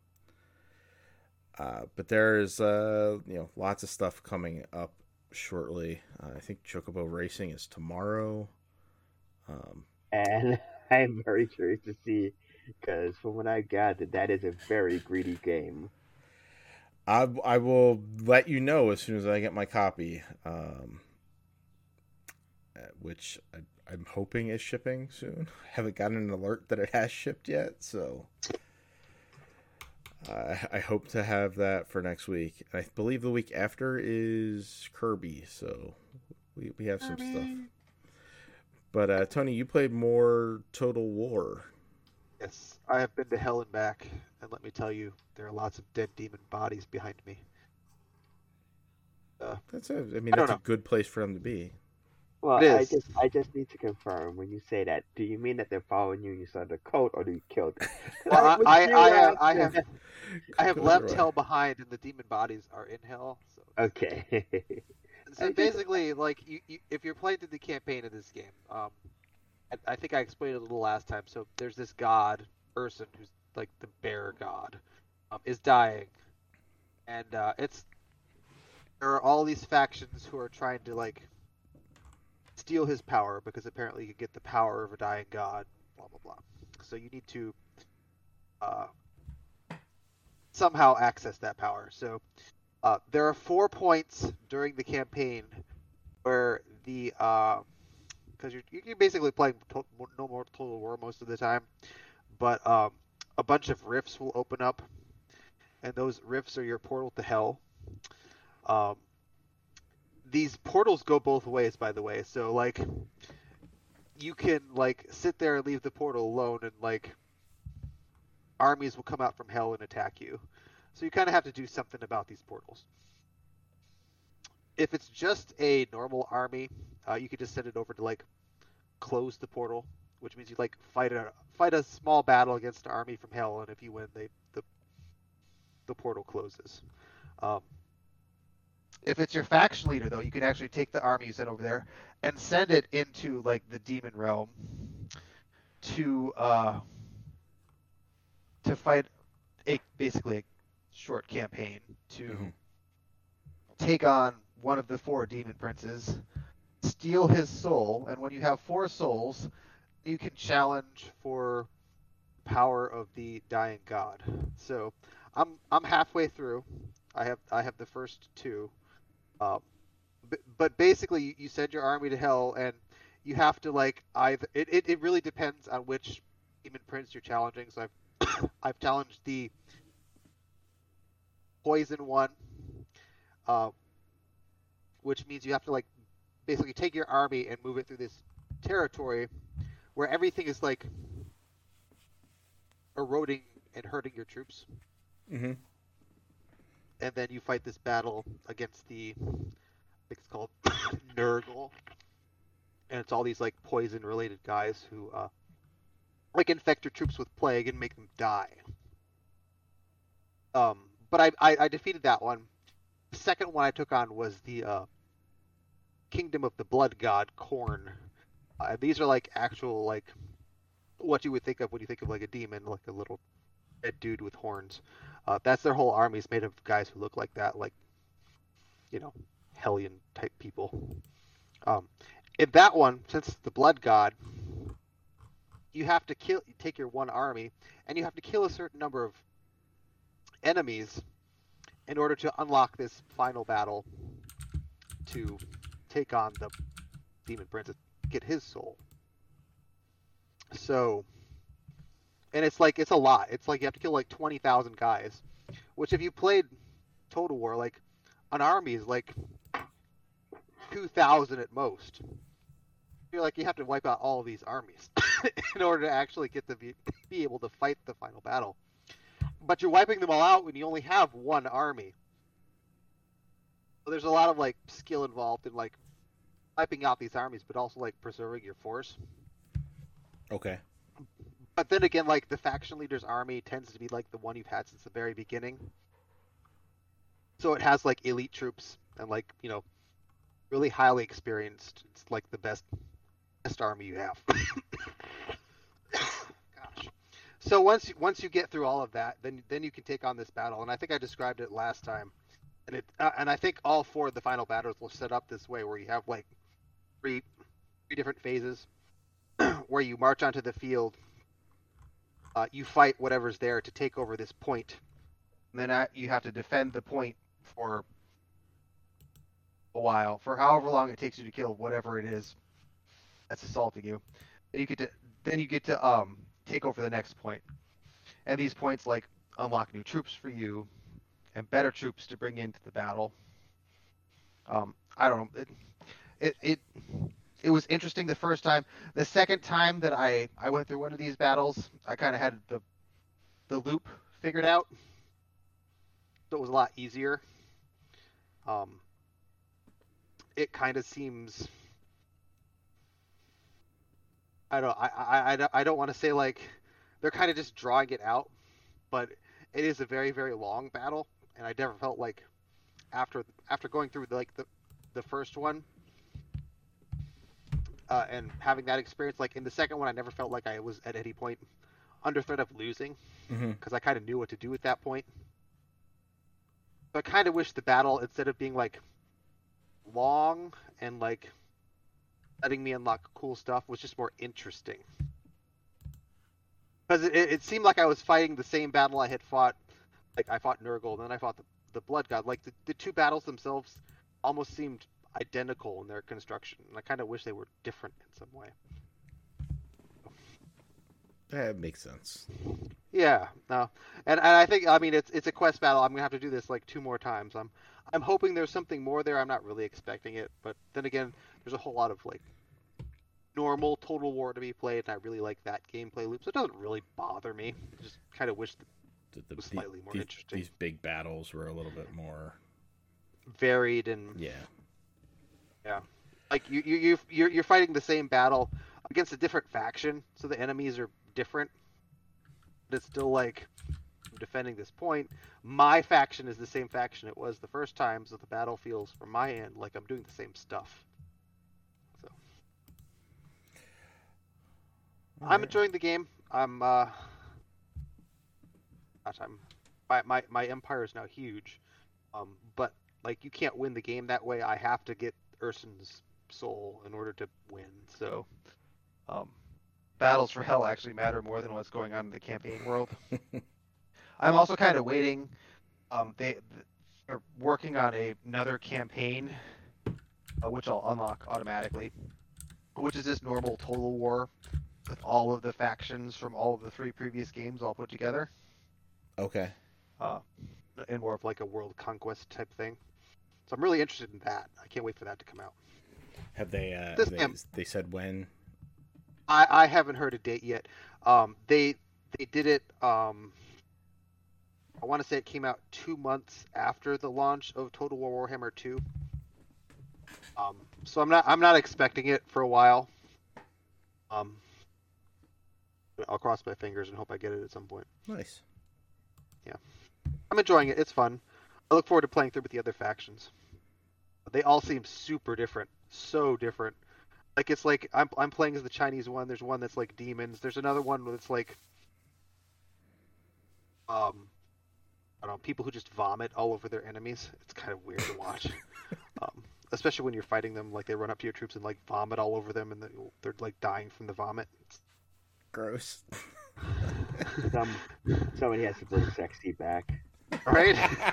uh, but there's uh you know lots of stuff coming up shortly. Uh, I think Chocobo Racing is tomorrow. Um, And I'm very curious to see, because from what I gathered, that is a very greedy game. I, I will let you know as soon as I get my copy, um, uh, which I, I'm hoping is shipping soon. I haven't gotten an alert that it has shipped yet, so I, I hope to have that for next week. I believe the week after is Kirby, so we, we have some Kirby. stuff. But uh, Tony, you played more Total War. Yes, I have been to hell and back, and let me tell you, there are lots of dead demon bodies behind me. Uh, That's a, I mean, I don't that's a know. good place for them to be. Well, It I is. just I just need to confirm when you say that. Do you mean that they're following you and you started a cult, or do you kill them? 'Cause Well, I, was I, I, have, curious. I have, I have Either left way. hell behind, and the demon bodies are in hell. So, Okay. so I just- basically, like, you, you, if you're playing through the campaign of this game, um, I, I think I explained it a little last time. So there's this god, Urson, who's like the bear god, um, is dying, and uh, it's there are all these factions who are trying to like steal his power because apparently you can get the power of a dying god. Blah blah blah. So you need to uh, somehow access that power. So uh, there are four points during the campaign where the because uh, you're you're basically playing to- no more Total War most of the time, but um, a bunch of rifts will open up, and those rifts are your portal to hell. Um, these portals go both ways, by the way. So like, you can like sit there and leave the portal alone, and like armies will come out from hell and attack you. So you kind of have to do something about these portals. If it's just a normal army, uh, you can just send it over to like close the portal, which means you like fight a fight a small battle against an army from hell, and if you win, they the the portal closes. Um, if it's your faction leader, though, you can actually take the army you sent over there and send it into like the demon realm to uh, to fight a basically a short campaign to Mhm. take on one of the four demon princes, steal his soul, and when you have four souls, you can challenge for power of the dying god. So I'm I'm halfway through. I have I have the first two. Um, but, but basically, you, you send your army to hell, and you have to like either. It, it, it really depends on which demon prince you're challenging. So I've I've challenged the poison one, uh, which means you have to like basically take your army and move it through this territory where everything is like eroding and hurting your troops. Mm-hmm. And then you fight this battle against the, I think it's called Nurgle, and it's all these like poison-related guys who uh, like infect your troops with plague and make them die. Um, but I, I I defeated that one. The second one I took on was the uh, Kingdom of the Blood God, Khorne. Uh, these are like actual like what you would think of when you think of like a demon, like a little red dude with horns. Uh, that's their whole army is made of guys who look like that, like, you know, Hellion type people. Um, in that one, since it's the Blood God, you have to kill, you take your one army, and you have to kill a certain number of enemies in order to unlock this final battle to take on the Demon Prince, get his soul. So, and it's like, it's a lot. It's like you have to kill like twenty thousand guys, which if you played Total War, like, an army is like two thousand at most. You're like, you have to wipe out all of these armies in order to actually get to be, be able to fight the final battle. But you're wiping them all out when you only have one army. So there's a lot of like skill involved in like wiping out these armies, but also like preserving your force. Okay. But then again, like the faction leader's army tends to be like the one you've had since the very beginning. So it has like elite troops and like, you know, really highly experienced. It's like the best best army you have. Gosh. So once you, once you get through all of that, then then you can take on this battle. And I think I described it last time. And it uh, and I think all four of the final battles will set up this way, where you have like three three different phases, where you march onto the field. Uh, you fight whatever's there to take over this point. And then uh, you have to defend the point for a while, for however long it takes you to kill whatever it is that's assaulting you. Then you get to then you get to um take over the next point. And these points like unlock new troops for you and better troops to bring into the battle. Um, I don't know. It, it it it was interesting the first time. The second time that I I went through one of these battles, I kind of had the the loop figured out, so it was a lot easier. Um, it kind of seems. I don't. I I I don't, I don't want to say like they're kind of just drawing it out, but it is a very very long battle, and I never felt like after after going through like the the first one uh, and having that experience, like in the second one, I never felt like I was at any point under threat of losing because mm-hmm. I kind of knew what to do at that point. But I kind of wish the battle, instead of being like long and like letting me unlock cool stuff, was just more interesting. Because it, it seemed like I was fighting the same battle I had fought. Like I fought Nurgle, and then I fought the, the Blood God. Like the, the two battles themselves almost seemed identical in their construction, and I kind of wish they were different in some way. That makes sense. Yeah, no, and and I think I mean it's it's a quest battle. I'm gonna have to do this like two more times. I'm I'm hoping there's something more there. I'm not really expecting it, but then again, there's a whole lot of like normal Total War to be played, and I really like that gameplay loop, so it doesn't really bother me. I just kind of wish that the, the, it was slightly more these, interesting. These big battles were a little bit more varied and yeah, yeah. Like you you you you're you're fighting the same battle against a different faction, so the enemies are different. But it's still like I'm defending this point. My faction is the same faction it was the first time, so the battle feels from my end like I'm doing the same stuff. So All I'm right. enjoying the game. I'm uh gosh, I'm my, my my empire is now huge. Um but like you can't win the game that way. I have to get Ursun's soul in order to win. So um Battles for Hell actually matter more than what's going on in the campaign world. I'm also kind of waiting. Um, they, they're working on a, another campaign, uh, which I'll unlock automatically, which is this normal Total War with all of the factions from all of the three previous games all put together. Okay. Uh, and more of like a world conquest type thing. So I'm really interested in that. I can't wait for that to come out. Have they? Uh, they, am- they said when? I, I haven't heard a date yet. Um, they they did it. Um, I want to say it came out two months after the launch of Total War Warhammer two. Um, so I'm not I'm not expecting it for a while. Um, I'll cross my fingers and hope I get it at some point. Nice. Yeah, I'm enjoying it. It's fun. I look forward to playing through with the other factions. They all seem super different, so different. Like it's like I'm I'm playing as the Chinese one. There's one that's like demons. There's another one that's like um I don't know, people who just vomit all over their enemies. It's kind of weird to watch. um, especially when you're fighting them, like they run up to your troops and like vomit all over them, and they're like dying from the vomit. It's gross. Some somebody has to bring sexy back, right?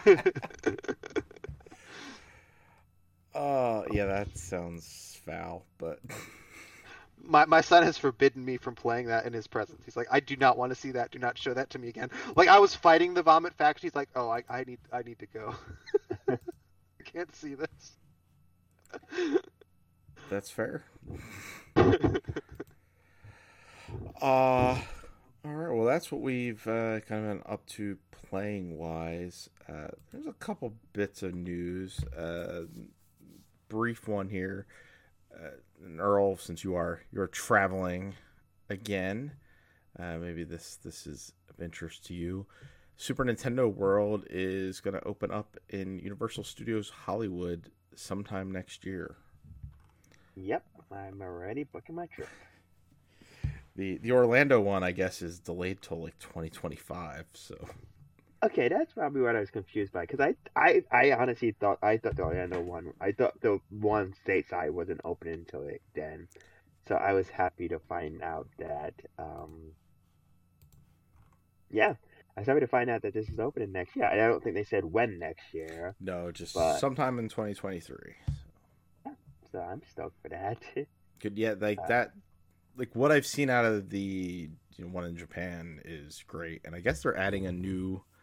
Oh, uh, yeah, that sounds foul, but my my son has forbidden me from playing that in his presence. He's like, I do not want to see that. Do not show that to me again. Like I was fighting the vomit faction. He's like, oh, I, I need I need to go. I can't see this. That's fair. uh, all right. Well, that's what we've uh, kind of been up to playing wise. Uh, there's a couple bits of news. Uh, brief one here. Uh, and Earl, since you are you're traveling again, uh, maybe this this is of interest to you. Super Nintendo World is going to open up in Universal Studios Hollywood sometime next year. Yep, I'm already booking my trip. The the Orlando one, I guess, is delayed till like twenty twenty-five. So. Okay, that's probably what I was confused by, because I, I, I honestly thought I thought the Orlando one, I thought the one stateside wasn't opening until like then, so I was happy to find out that, um, yeah, I was happy to find out that this is opening next year. I don't think they said when next year. No, just but, sometime in twenty twenty-three. So. Yeah, so I'm stoked for that. Good, yeah, like uh, that, like what I've seen out of the you know, one in Japan is great, and I guess they're adding a new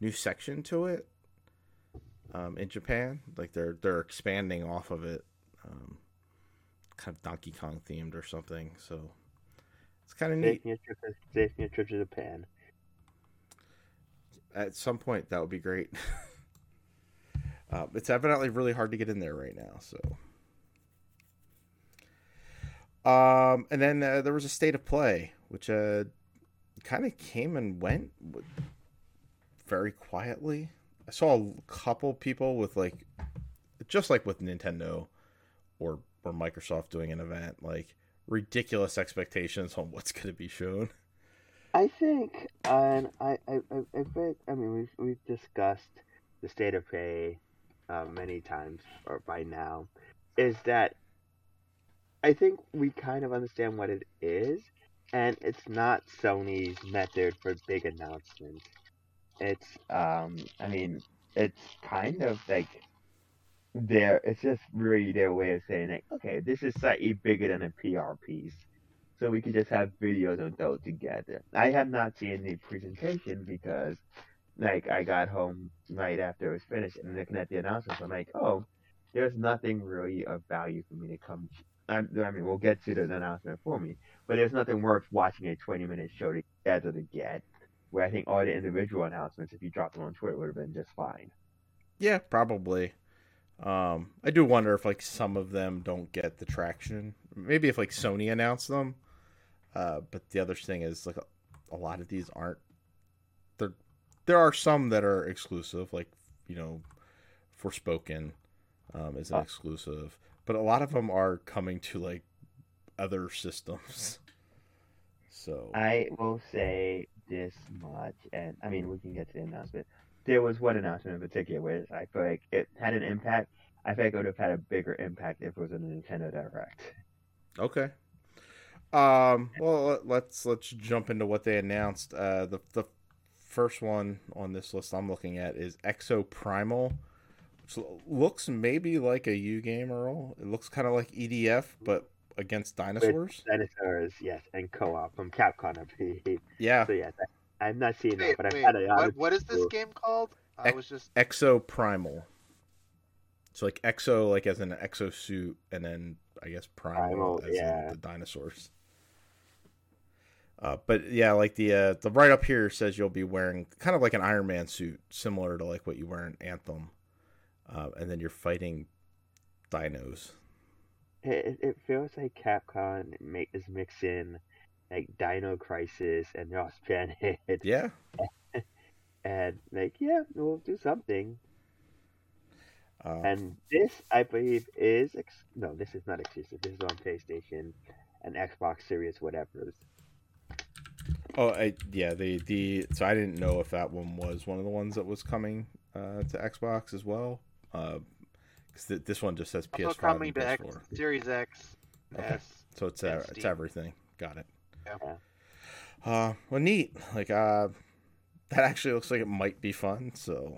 new section to it um, in Japan. Like they're they're expanding off of it, um, kind of Donkey Kong themed or something. So it's kind of neat. Taking a trip, to, taking a trip to Japan. At some point, that would be great. uh, it's evidently really hard to get in there right now. So, um, and then uh, there was a state of play, which uh, kind of came and went very quietly. I saw a couple people with like, just like with Nintendo or or Microsoft doing an event, like ridiculous expectations on what's going to be shown. I think, and I, I, I, I think, I mean, we've we've discussed the state of play uh, many times or by now. Is that I think we kind of understand what it is, and it's not Sony's method for big announcements. It's, um, I mean, it's kind of like their, it's just really their way of saying, like, okay, this is slightly bigger than a P R piece. So we could just have videos of those together. I have not seen the presentation because, like, I got home right after it was finished and looking at the announcements, I'm like, oh, there's nothing really of value for me to come. I, I mean, we'll get to the announcement for me, but there's nothing worth watching a twenty minute show together to get. Where I think all the individual announcements, if you dropped them on Twitter, would have been just fine. Yeah, probably. Um, I do wonder if like some of them don't get the traction. Maybe if like Sony announced them. Uh, but the other thing is like a, a lot of these aren't. There, there are some that are exclusive, like you know, Forspoken um, is an Oh. exclusive, but a lot of them are coming to like other systems. So I will say this much, and I mean, we can get to the announcement. There was one announcement in particular where I feel like it had an impact. I feel like it would have had a bigger impact if it was a Nintendo Direct. okay. Um, well, let's let's jump into what they announced. Uh, the the first one on this list I'm looking at is Exo Primal, which looks maybe like a U game, Earl. It looks kind of like E D F, but against dinosaurs. With dinosaurs, yes, and co-op from Capcom, I believe. Yeah, So yes, I, I'm not seeing Wait, that, but wait, I've had a lot what, of what is this people- game called? I Ex- was just Exo Primal. So like exo, like as an exo suit, and then I guess primal, Primal, as yeah. in the dinosaurs. Uh, but yeah, like the uh, the write up here says you'll be wearing kind of like an Iron Man suit, similar to like what you wear in Anthem, uh, and then you're fighting dinos. It, it feels like Capcom make, is mixing like Dino Crisis and Lost Planet, Yeah, and like yeah, we'll do something. uh, And this, I believe, is ex- no, this is not exclusive. This is on PlayStation and Xbox Series, whatever. oh I, yeah, the the so I didn't know if that one was one of the ones that was coming uh, to Xbox as well. Uh, because th- this one just says P S also five coming and to P S X, four. Series X, Okay. S. So it's and uh, it's Steam. everything. Got it. Yeah. Uh, well, neat. Like uh, that actually looks like it might be fun. So,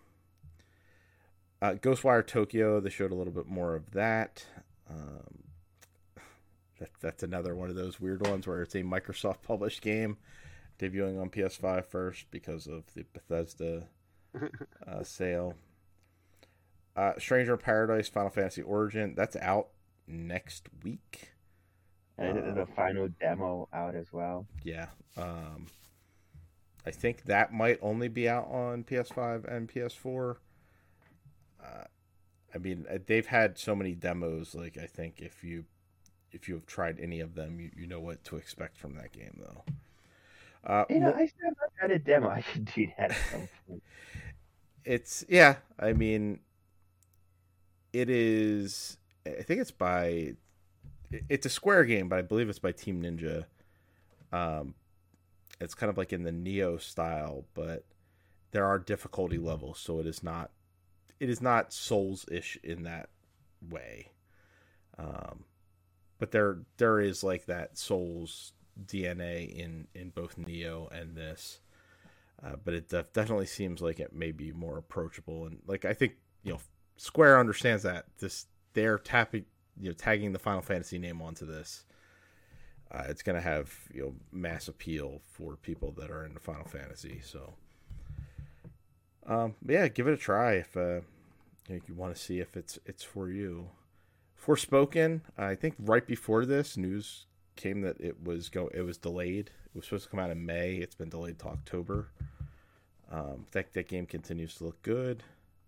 uh, Ghostwire Tokyo. They showed a little bit more of that. Um, that that's another one of those weird ones where it's a Microsoft published game debuting on P S five first because of the Bethesda uh, sale. Uh, Stranger in Paradise Final Fantasy Origin. That's out next week. And Uh, there's a final demo out as well. Yeah. Um, I think that might only be out on P S five and P S four. Uh, I mean, uh, they've had so many demos. Like, I think if you if you have tried any of them, you, you know what to expect from that game, though. Uh, You know, mo- I still have not had a demo. I should do that at some point. it's yeah. I mean, it is. I think it's by. It's a Square game, but I believe it's by Team Ninja. Um, it's kind of like in the Neo style, but there are difficulty levels, so it is not. It is not Souls-ish in that way. Um, but there there is like that Souls D N A in in both Neo and this. Uh, but it def- definitely seems like it may be more approachable, and like I think you know Square understands that this they're tapping you know tagging the Final Fantasy name onto this. Uh, it's gonna have you know mass appeal for people that are into Final Fantasy. So Um, yeah, give it a try if uh, you, you want to see if it's it's for you. Forspoken, I think right before this news came that it was go it was delayed. It was supposed to come out in May. It's been delayed to October. Um, that that game continues to look good.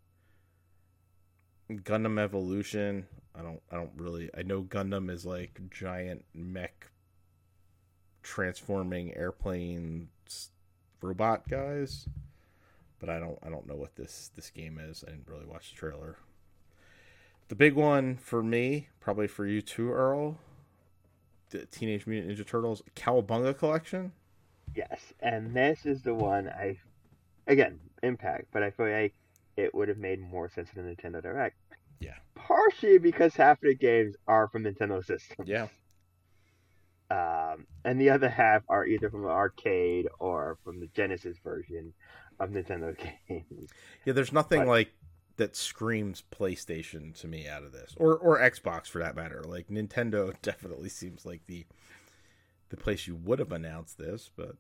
Gundam Evolution. I don't. I don't really. I know Gundam is like giant mech transforming airplane robot guys, but I don't. I don't know what this this game is. I didn't really watch the trailer. The big one for me, probably for you too, Earl. The Teenage Mutant Ninja Turtles Cowabunga Collection. Yes, and this is the one I, again, Impact, but I feel like it would have made more sense in the Nintendo Direct. Yeah. Partially because half of the games are from Nintendo systems. Yeah. Um, and the other half are either from the arcade or from the Genesis version of Nintendo games. Yeah, there's nothing but, like that screams PlayStation to me out of this, or or Xbox for that matter. Like Nintendo definitely seems like the the place you would have announced this, but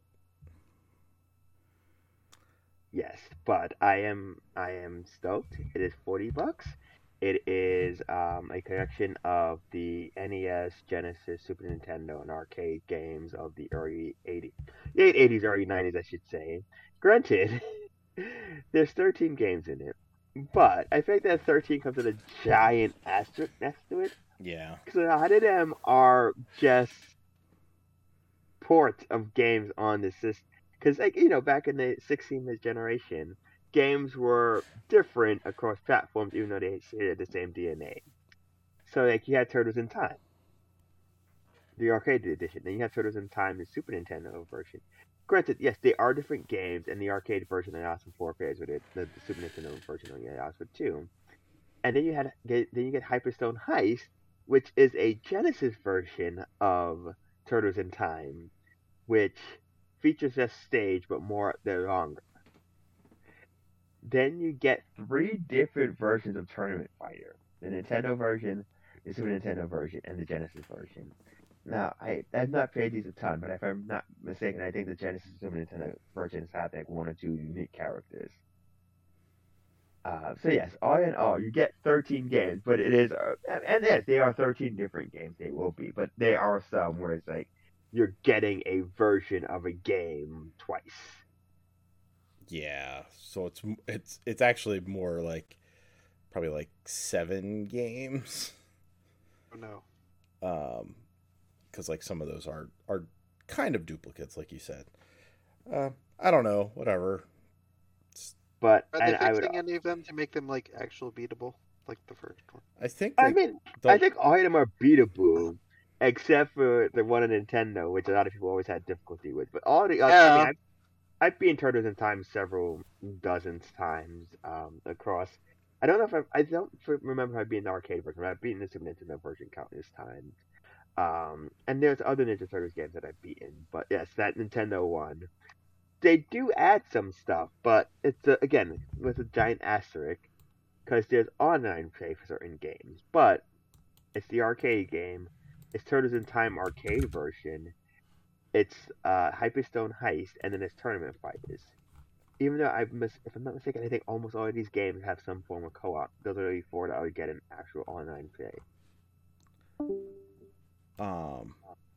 yes, but I am I am stoked. It is forty bucks. It is um, a collection of the N E S, Genesis, Super Nintendo, and arcade games of the early eighties, late eighties, early nineties, I should say. Granted, there's thirteen games in it, but I think that thirteen comes with a giant asterisk next to it. yeah, Because a lot of them are just ports of games on the system. Because, like, you know, back in the sixteen-bit generation, games were different across platforms, even though they shared the same D N A. So, like, you had Turtles in Time, the arcade edition. Then you had Turtles in Time, the Super Nintendo version. Granted, yes, they are different games, and the arcade version allows for four players with it. The, the Super Nintendo version only allows for two. And then you had then you get Hyperstone Heist, which is a Genesis version of Turtles in Time, which features a stage, but more they're longer. Then you get three different versions of Tournament Fighter: the Nintendo version, the Super Nintendo version, and the Genesis version. Now, I I've not played these a ton, but if I'm not mistaken, I think the Genesis and Super Nintendo versions have like one or two unique characters. Uh, so yes, all in all, you get thirteen games, but it is, uh, and, and yes, they are thirteen different games. They will be, but there are some where it's like you're getting a version of a game twice. yeah. So it's it's it's actually more like probably like seven games. Oh, no. Um, because like some of those are are kind of duplicates, like you said. Uh, I don't know. Whatever. But Are they and I would, fixing any of them to make them like actual beatable, like the first one? I think. I Like, mean, the- I think all of them are beatable, except for the one on Nintendo, which a lot of people always had difficulty with. But all the, uh, I Yeah. mean, I've, I've beaten Turtles in Time several dozens times um, across. I don't know if I've, I don't remember if I've beaten the arcade version, but I've beaten the Super Nintendo version countless times. Um, and there's other Ninja Turtles games that I've beaten, but yes, that Nintendo one. They do add some stuff, but it's a, again with a giant asterisk because there's online play for certain games. But it's the arcade game. It's Turtles in Time arcade version. It's uh, Hyperstone Heist, and then it's Tournament Fighters. Even though I've mis- if I'm not mistaken, I think almost all of these games have some form of co-op. Those are the four that I would get an actual online play. Um,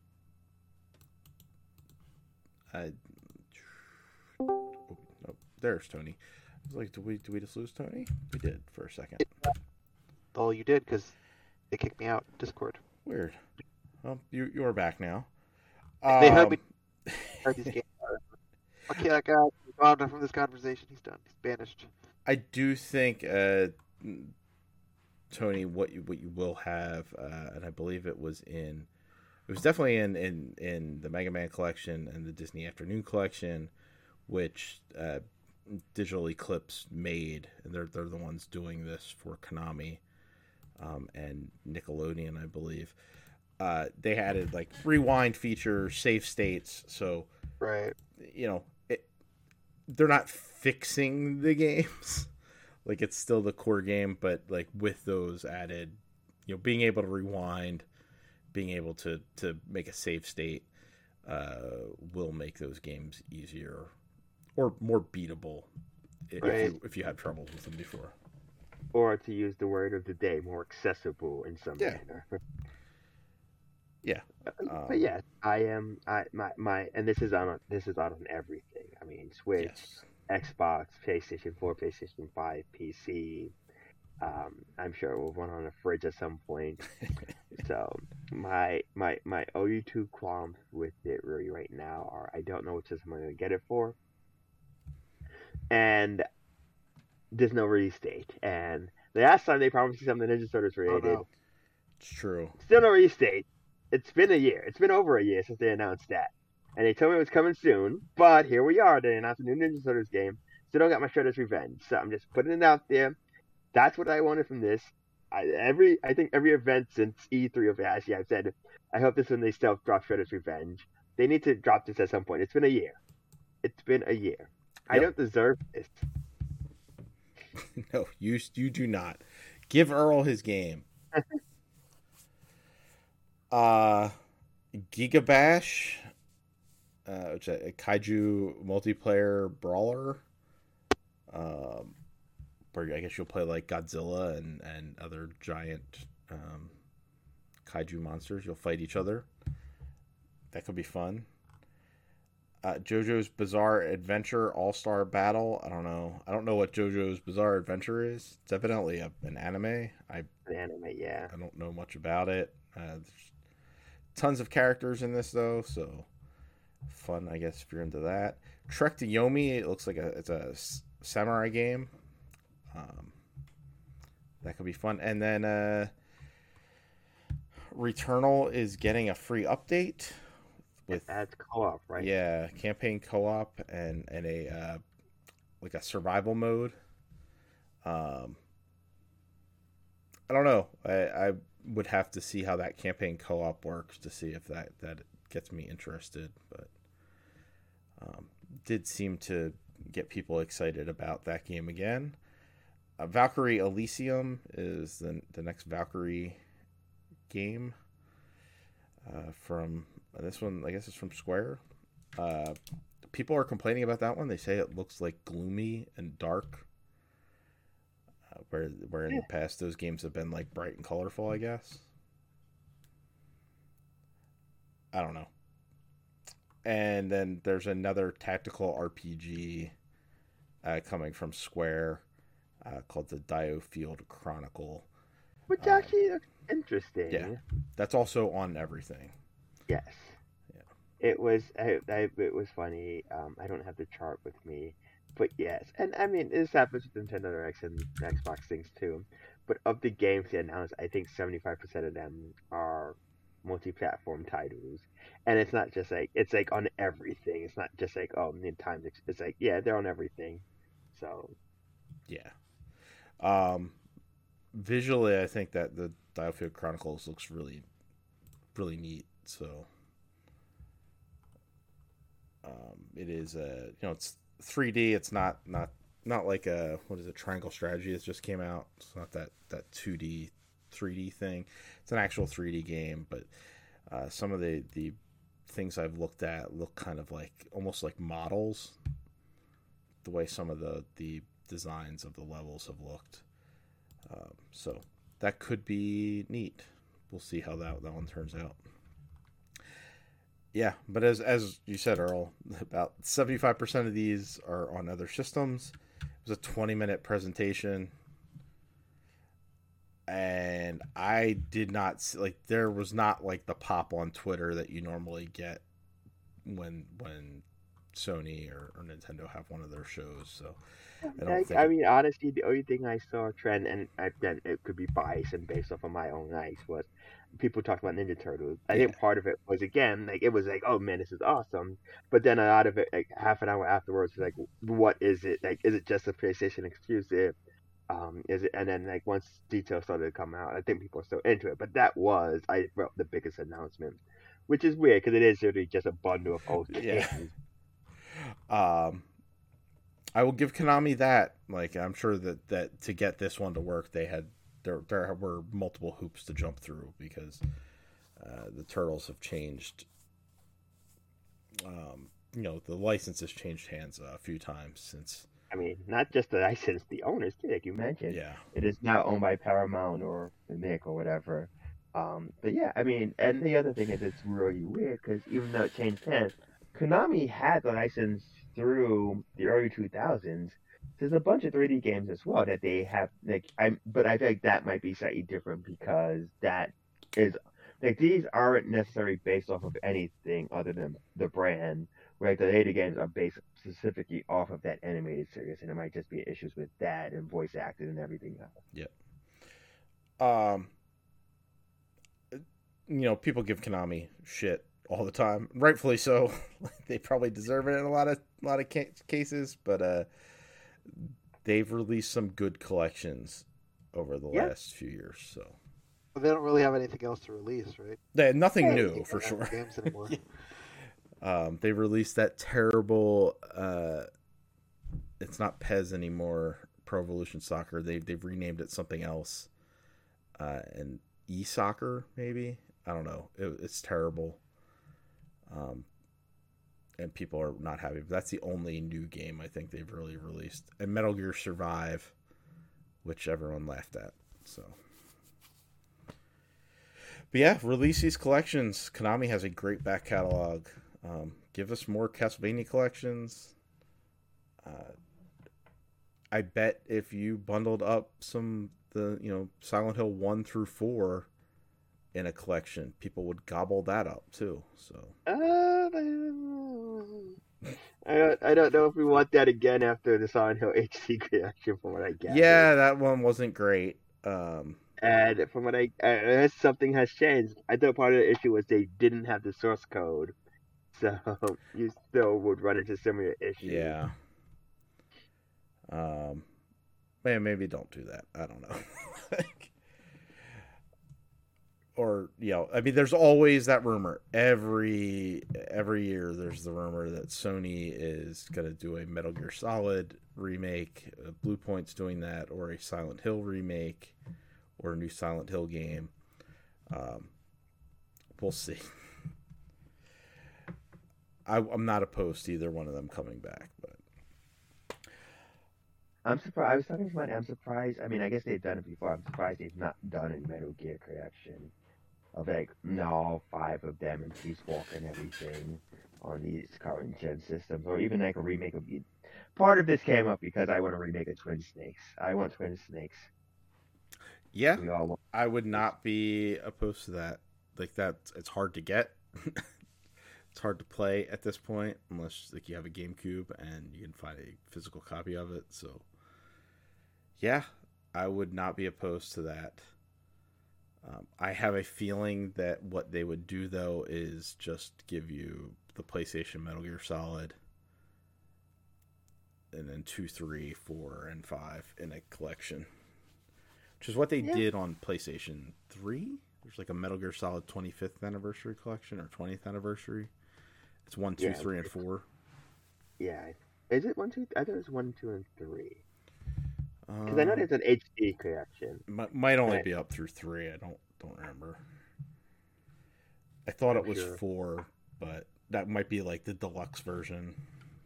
I. Oh, no, there's Tony. I was like, did we did we just lose Tony? We did for a second. Oh, you did because they kicked me out. Discord. Weird. Well, you you're back now. They heard Um, me. Heard these games. Okay, that guy. Gone from this conversation. He's done. He's banished. I do think, uh, Tony, what you what you will have, uh, and I believe it was in, it was definitely in, in, in the Mega Man collection and the Disney Afternoon collection, which uh, Digital Eclipse made, and they're they're the ones doing this for Konami, um, and Nickelodeon, I believe. Uh, they added like rewind feature, save states, so Right. you know. They're not fixing the games. Like, it's still the core game, but like with those added, you know, being able to rewind, being able to to make a save state, uh, will make those games easier or more beatable if Right. you if you had troubles with them before. Or to use the word of the day, more accessible in some Yeah. manner. Yeah. But Um, yes, I am. I my my, and this is on this is out on everything. I mean, Switch, yes. Xbox, PlayStation Four, PlayStation Five, P C. Um, I'm sure it will run on a fridge at some point. So my my my only two qualms with it really right now are I don't know which system I'm gonna get it for, and there's no release date. And the last time they promised me something Ninja Turtles Oh related, no. It's true. still no release date. It's been a year. It's been over a year since they announced that. And they told me it was coming soon, but here we are. They announced a new Ninja Turtles game. Still don't got my Shredder's Revenge. So I'm just putting it out there. That's what I wanted from this. I, every I think every event since E three of last year, I've said, I hope this one they still drop Shredder's Revenge. They need to drop this at some point. It's been a year. It's been a year. I Yep. don't deserve this. No, you you do not. Give Earl his game. uh, Gigabash, uh, which is a kaiju multiplayer brawler. Um, where I guess you'll play like Godzilla and and other giant um, kaiju monsters. You'll fight each other. That could be fun. Uh, JoJo's Bizarre Adventure All Star Battle. I don't know. I don't know what JoJo's Bizarre Adventure is. It's evidently a, an anime. I The anime, yeah. I don't know much about it. Uh, there's tons of characters in this though, so fun. I guess if you're into that. Trek to Yomi. It looks like a it's a s- samurai game. Um, that could be fun. And then uh, Returnal is getting a free update with That's co-op, right? yeah, campaign co-op and and a uh, like a survival mode. Um, I don't know. I, I would have to see how that campaign co-op works to see if that that gets me interested. But um, did seem to get people excited about that game again. Uh, Valkyrie Elysium is the the next Valkyrie game uh, from uh, this one. I guess it's from Square. Uh, people are complaining about that one. They say it looks like gloomy and dark. Uh, where where in the past those games have been like bright and colorful. I guess. I don't know. And then there's another tactical R P G uh, coming from Square uh, called the Diofield Chronicle. Which Uh, actually looks interesting. yeah. That's also on everything. Yes. Yeah. It was. I, I, it was funny. Um, I don't have the chart with me, but yes. And I mean, this happens with Nintendo Direct and Xbox things too. But of the games they announced, I think seventy-five percent of them are multi-platform titles, and it's not just like it's like on everything. It's not just like oh, in times. It's like yeah, they're on everything. So Yeah. Um, visually, I think that the Diofield Chronicles looks really, really neat. So, um, it is a you know it's three D. It's not not not like a what is it Triangle Strategy that just came out. It's not that that two D, three D thing. It's an actual three D game, but uh, some of the the things I've looked at look kind of like almost like models. The way some of the the designs of the levels have looked. Um, so that could be neat. We'll see how that, that one turns out. Yeah, but as as you said, Earl, about seventy-five percent of these are on other systems. It was a twenty-minute presentation. And I did not see, like, there was not, like, the pop on Twitter that you normally get when when Sony or, or Nintendo have one of their shows. So I don't Like, think I it- mean, honestly, the only thing I saw trend, and again, it could be biased and based off of my own likes, was people talked about Ninja Turtles. I Yeah. think part of it was again, like it was like, oh man, this is awesome. But then a lot of it, like half an hour afterwards, was like, what is it? Like, is it just a PlayStation exclusive? Um, is it? And then like once details started to come out, I think people are still into it. But that was, I felt, the biggest announcement, which is weird because it is literally just a bundle of old Yeah. games. Um, I will give Konami that. Like, I'm sure that, that to get this one to work, they had there there were multiple hoops to jump through because uh, the Turtles have changed. Um, you know, the license has changed hands a few times since I mean, not just the license, the owners too, like you mentioned. Yeah. It is now owned by Paramount or the Nick or whatever. Um, but yeah, I mean, and the other thing is it's really weird because even though it changed hands, Konami had the license through the early two thousands. There's a bunch of three D games as well that they have, like, I, but I feel like that might be slightly different because that is, like, these aren't necessarily based off of anything other than the brand. Right, the later games are based specifically off of that animated series, and it might just be issues with that and voice acting and everything else. Yep. Um, you know, people give Konami shit all the time, rightfully so. They probably deserve it in a lot of a lot of cases, but uh, they've released some good collections over the Yeah. last few years. So But they don't really have anything else to release, right? they nothing Hey, new They for don't have sure. Games anymore. Yeah. Um, they released that terrible. Uh, it's not P E S anymore. Pro Evolution Soccer. They they've renamed it something else. Uh, and e soccer maybe. I don't know. It, it's terrible. Um, and people are not happy. But that's the only new game I think they've really released. And Metal Gear Survive, which everyone laughed at. So. But yeah, release these collections. Konami has a great back catalog. Um, give us more Castlevania collections. Uh, I bet if you bundled up some the you know Silent Hill one through four in a collection, people would gobble that up too. So Uh, I don't, I don't know if we want that again after the Silent Hill H D collection, from what I gather. yeah, that one wasn't great. Um, And from what I, uh, something has changed. I thought part of the issue was they didn't have the source code, so you still would run into similar issues. yeah. Um, man, maybe don't do that. I don't know. Or you know, I mean, there's always that rumor every every year. There's the rumor that Sony is going to do a Metal Gear Solid remake, uh, Blue Point's doing that, or a Silent Hill remake, or a new Silent Hill game. Um, we'll see. I, I'm not opposed to either one of them coming back, but I'm surprised. I was talking to somebody. I'm surprised. I mean, I guess they've done it before. I'm surprised they've not done a Metal Gear collection of like all five of them and Peace Walker and everything on these current gen systems, or even like a remake of. Part of this came up because I want to remake a Twin Snakes. I want Twin Snakes. yeah, We all want. I would not be opposed to that. Like that, it's hard to get. It's hard to play at this point unless like you have a GameCube and you can find a physical copy of it. So, yeah, I would not be opposed to that. Um, I have a feeling that what they would do though is just give you the PlayStation Metal Gear Solid, and then two, three, four, and five in a collection, which is what they Yeah. did on PlayStation three. There's like a Metal Gear Solid twenty-fifth anniversary collection or twentieth anniversary. It's one, two, Yeah, three, and it's- four. Yeah. Is it one, two? I thought it was one, two, and three. Because Uh, I know there's an H D collection. might, might only Right. be up through three. I don't don't remember. I thought I'm it was sure. four, but that might be like the deluxe version.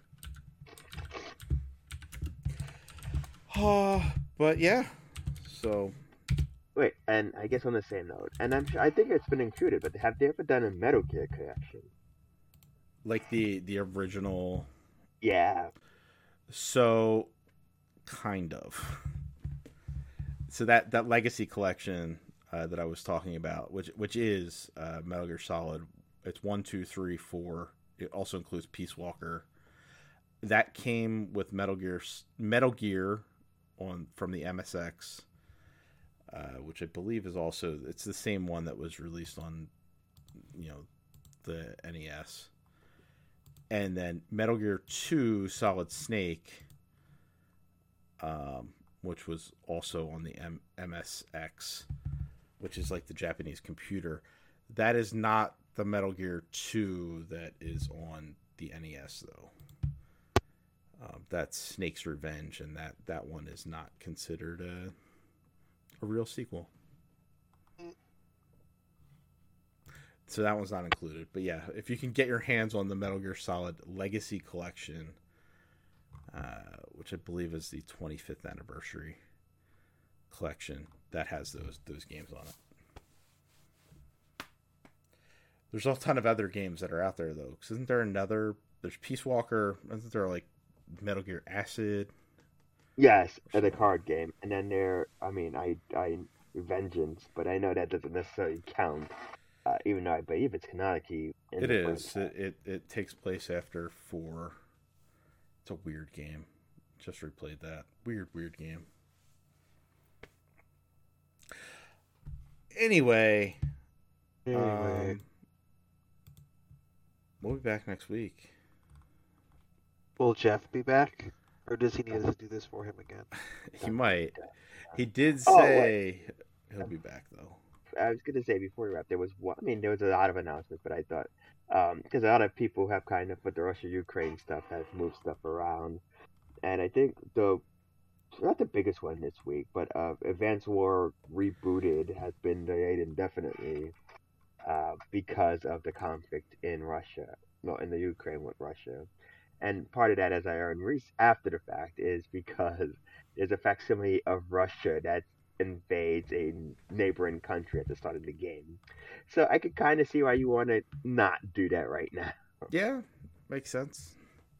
Uh, but yeah. So Wait, and I guess on the same note, and I'm sure I think it's been included, but have they ever done a Metal Gear collection? like the the original. Yeah. So, kind of. So that that Legacy collection uh, that I was talking about, which which is uh, Metal Gear Solid, it's one, two, three, four. It also includes Peace Walker. That came with Metal Gear Metal Gear on from the M S X, uh, which I believe is also it's the same one that was released on, you know, the N E S. And then Metal Gear two Solid Snake, um, which was also on the M- MSX, which is like the Japanese computer. That is not the Metal Gear two that is on the N E S, though. Um, that's Snake's Revenge, and that, that one is not considered a, a real sequel. So that one's not included. But yeah, if you can get your hands on the Metal Gear Solid Legacy Collection, uh, which I believe is the twenty-fifth anniversary collection that has those those games on it. There's a ton of other games that are out there though. Cause isn't there another? There's Peace Walker. Isn't there like Metal Gear Acid? Yes, the card game, and then there. I mean, I I Vengeance, but I know that doesn't necessarily count. Uh, even though I believe it's canonical. It is. It, it it takes place after four. It's a weird game. Just replayed that. Weird, weird game. Anyway. Anyway. Um, we'll be back next week. Will Jeff be back? Or does he need us to do this for him again? He might. He did Oh, say he'll be back, though. I was gonna say before we wrap, there was one. I mean, there was a lot of announcements, but I thought because a lot of people have kind of with the Russia-Ukraine stuff has moved stuff around, and I think the not the biggest one this week, but uh, Advance War Rebooted has been delayed indefinitely uh, because of the conflict in Russia, well, in the Ukraine with Russia, and part of that, as I learned re- after the fact, is because there's a facsimile of Russia that invades a neighboring country at the start of the game. So I could kind of see why you want to not do that right now. Yeah, makes sense.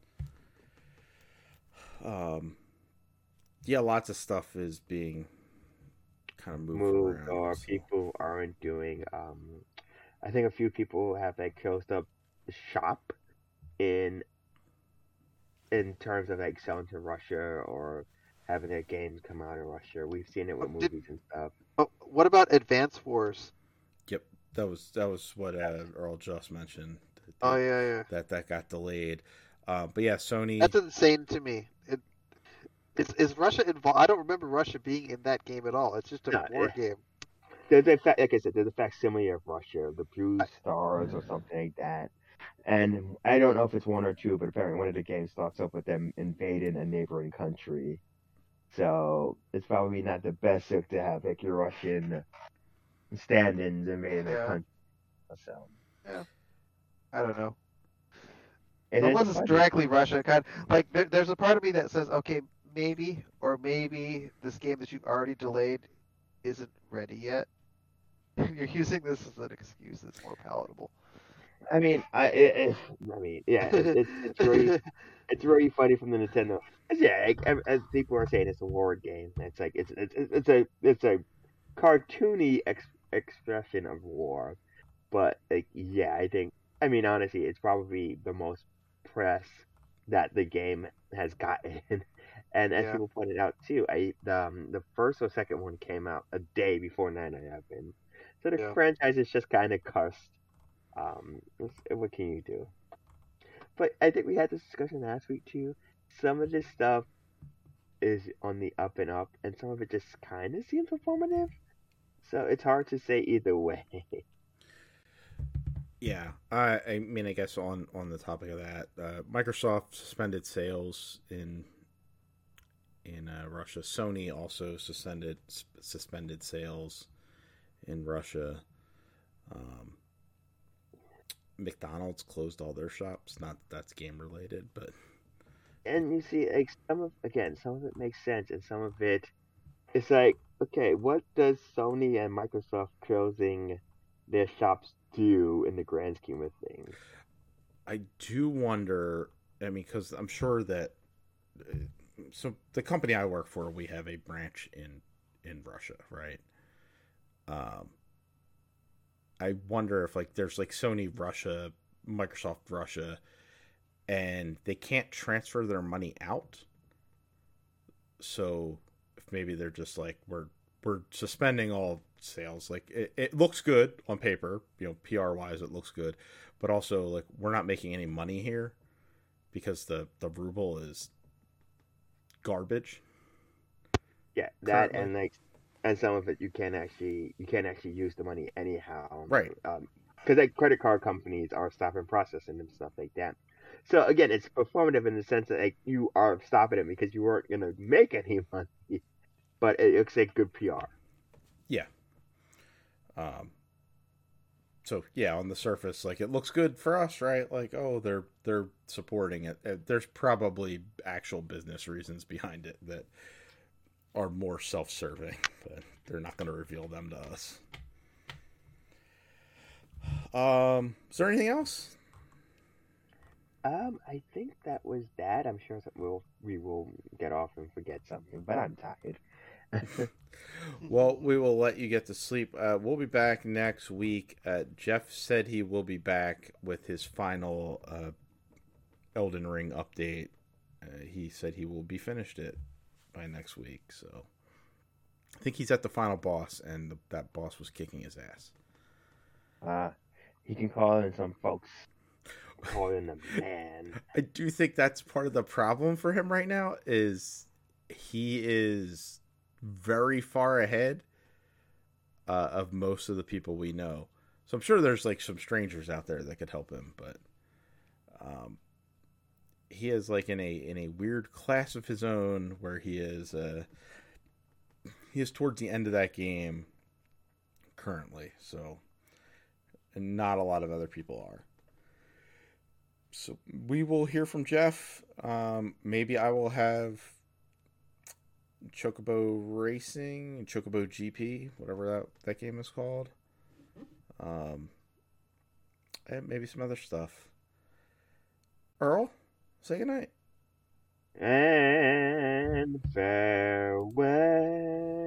Um, yeah, lots of stuff is being kind of moved, Moved around. or so. people aren't doing. Um, I think a few people have like closed up the shop in in terms of like selling to Russia or having their games come out of Russia. We've seen it with Oh, did- movies and stuff. Oh, what about Advance Wars? Yep, that was that was what uh, Earl just mentioned. That, Oh yeah, yeah. that that got delayed. Uh, but yeah, Sony. That's insane to me. It, is is Russia involved? I don't remember Russia being in that game at all. It's just a No, war it- game. There's a fa- like I said, there's a facsimile of Russia, the Blue Stars or something like that. And I don't know if it's one or two, but apparently one of the games starts up with them invading a neighboring country. So it's probably not the best look to have like your Russian stand-ins invading their Yeah. country. So I don't know. and Unless it's it's funny. directly Russia, kind like there, there's a part of me that says, okay, maybe or maybe this game that you've already delayed isn't ready yet. You're using this as an excuse that's more palatable. I mean, I it, it, I mean, yeah, it, it's it's really it's really funny from the Nintendo. It's, yeah, like, as- as people are saying, it's a war game. It's like it's it's it's a it's a cartoony ex- expression of war, but like yeah, I think I mean honestly, it's probably the most press that the game has gotten. And as Yeah. people pointed out too, I the um, the first or second one came out a day before nine eleven, so the Yeah. franchise is just kind of cursed. Um, it's- what can you do? But I think we had this discussion last week too. Some of this stuff is on the up and up, and some of it just kind of seems performative. So it's hard to say either way. Yeah, I, I mean, I guess on, on the topic of that, uh, Microsoft suspended sales in in uh, Russia. Sony also suspended suspended sales in Russia. Um, McDonald's closed all their shops. Not that that's game related, but And you see, like some of again, some of it makes sense, and some of it, it's like, okay, what does Sony and Microsoft closing their shops do in the grand scheme of things? I do wonder. I mean, because I'm sure that. Uh, so the company I work for, we have a branch in in Russia, right? Um, I wonder if like there's like Sony Russia, Microsoft Russia, and they can't transfer their money out. So if maybe they're just like we're we're suspending all sales. Like it, it looks good on paper, you know, P R wise it looks good, but also like we're not making any money here because the the ruble is garbage. Yeah, that Currently. and like, and some of it you can't actually you can't actually use the money anyhow, Right. Um, because like credit card companies are stopping processing and stuff like that. So again, it's performative in the sense that like you are stopping it because you weren't gonna make any money, but it looks like good P R. Yeah. Um. so yeah, on the surface, like it looks good for us, right? Like, oh, they're they're supporting it. Uh, There's probably actual business reasons behind it that are more self-serving, but they're not going to reveal them to us. Um, is there anything else? Um, I think that was that. I'm sure that we'll we will get off and forget something, but I'm tired. Well, we will let you get to sleep. Uh, we'll be back next week. Uh, Jeff said he will be back with his final uh, Elden Ring update. Uh, he said he will be finished it by next week. So I think he's at the final boss, and the, that boss was kicking his ass. Uh, he can call in some folks. Calling them man. I do think that's part of the problem for him right now is he is very far ahead uh, of most of the people we know. So I'm sure there's like some strangers out there that could help him, but um, he is like in a in a weird class of his own where he is uh, he is towards the end of that game currently. So, and not a lot of other people are. So we will hear from Jeff. Um, maybe I will have Chocobo Racing, Chocobo G P, whatever that, that game is called. Um, and maybe some other stuff. Earl, say goodnight. And farewell.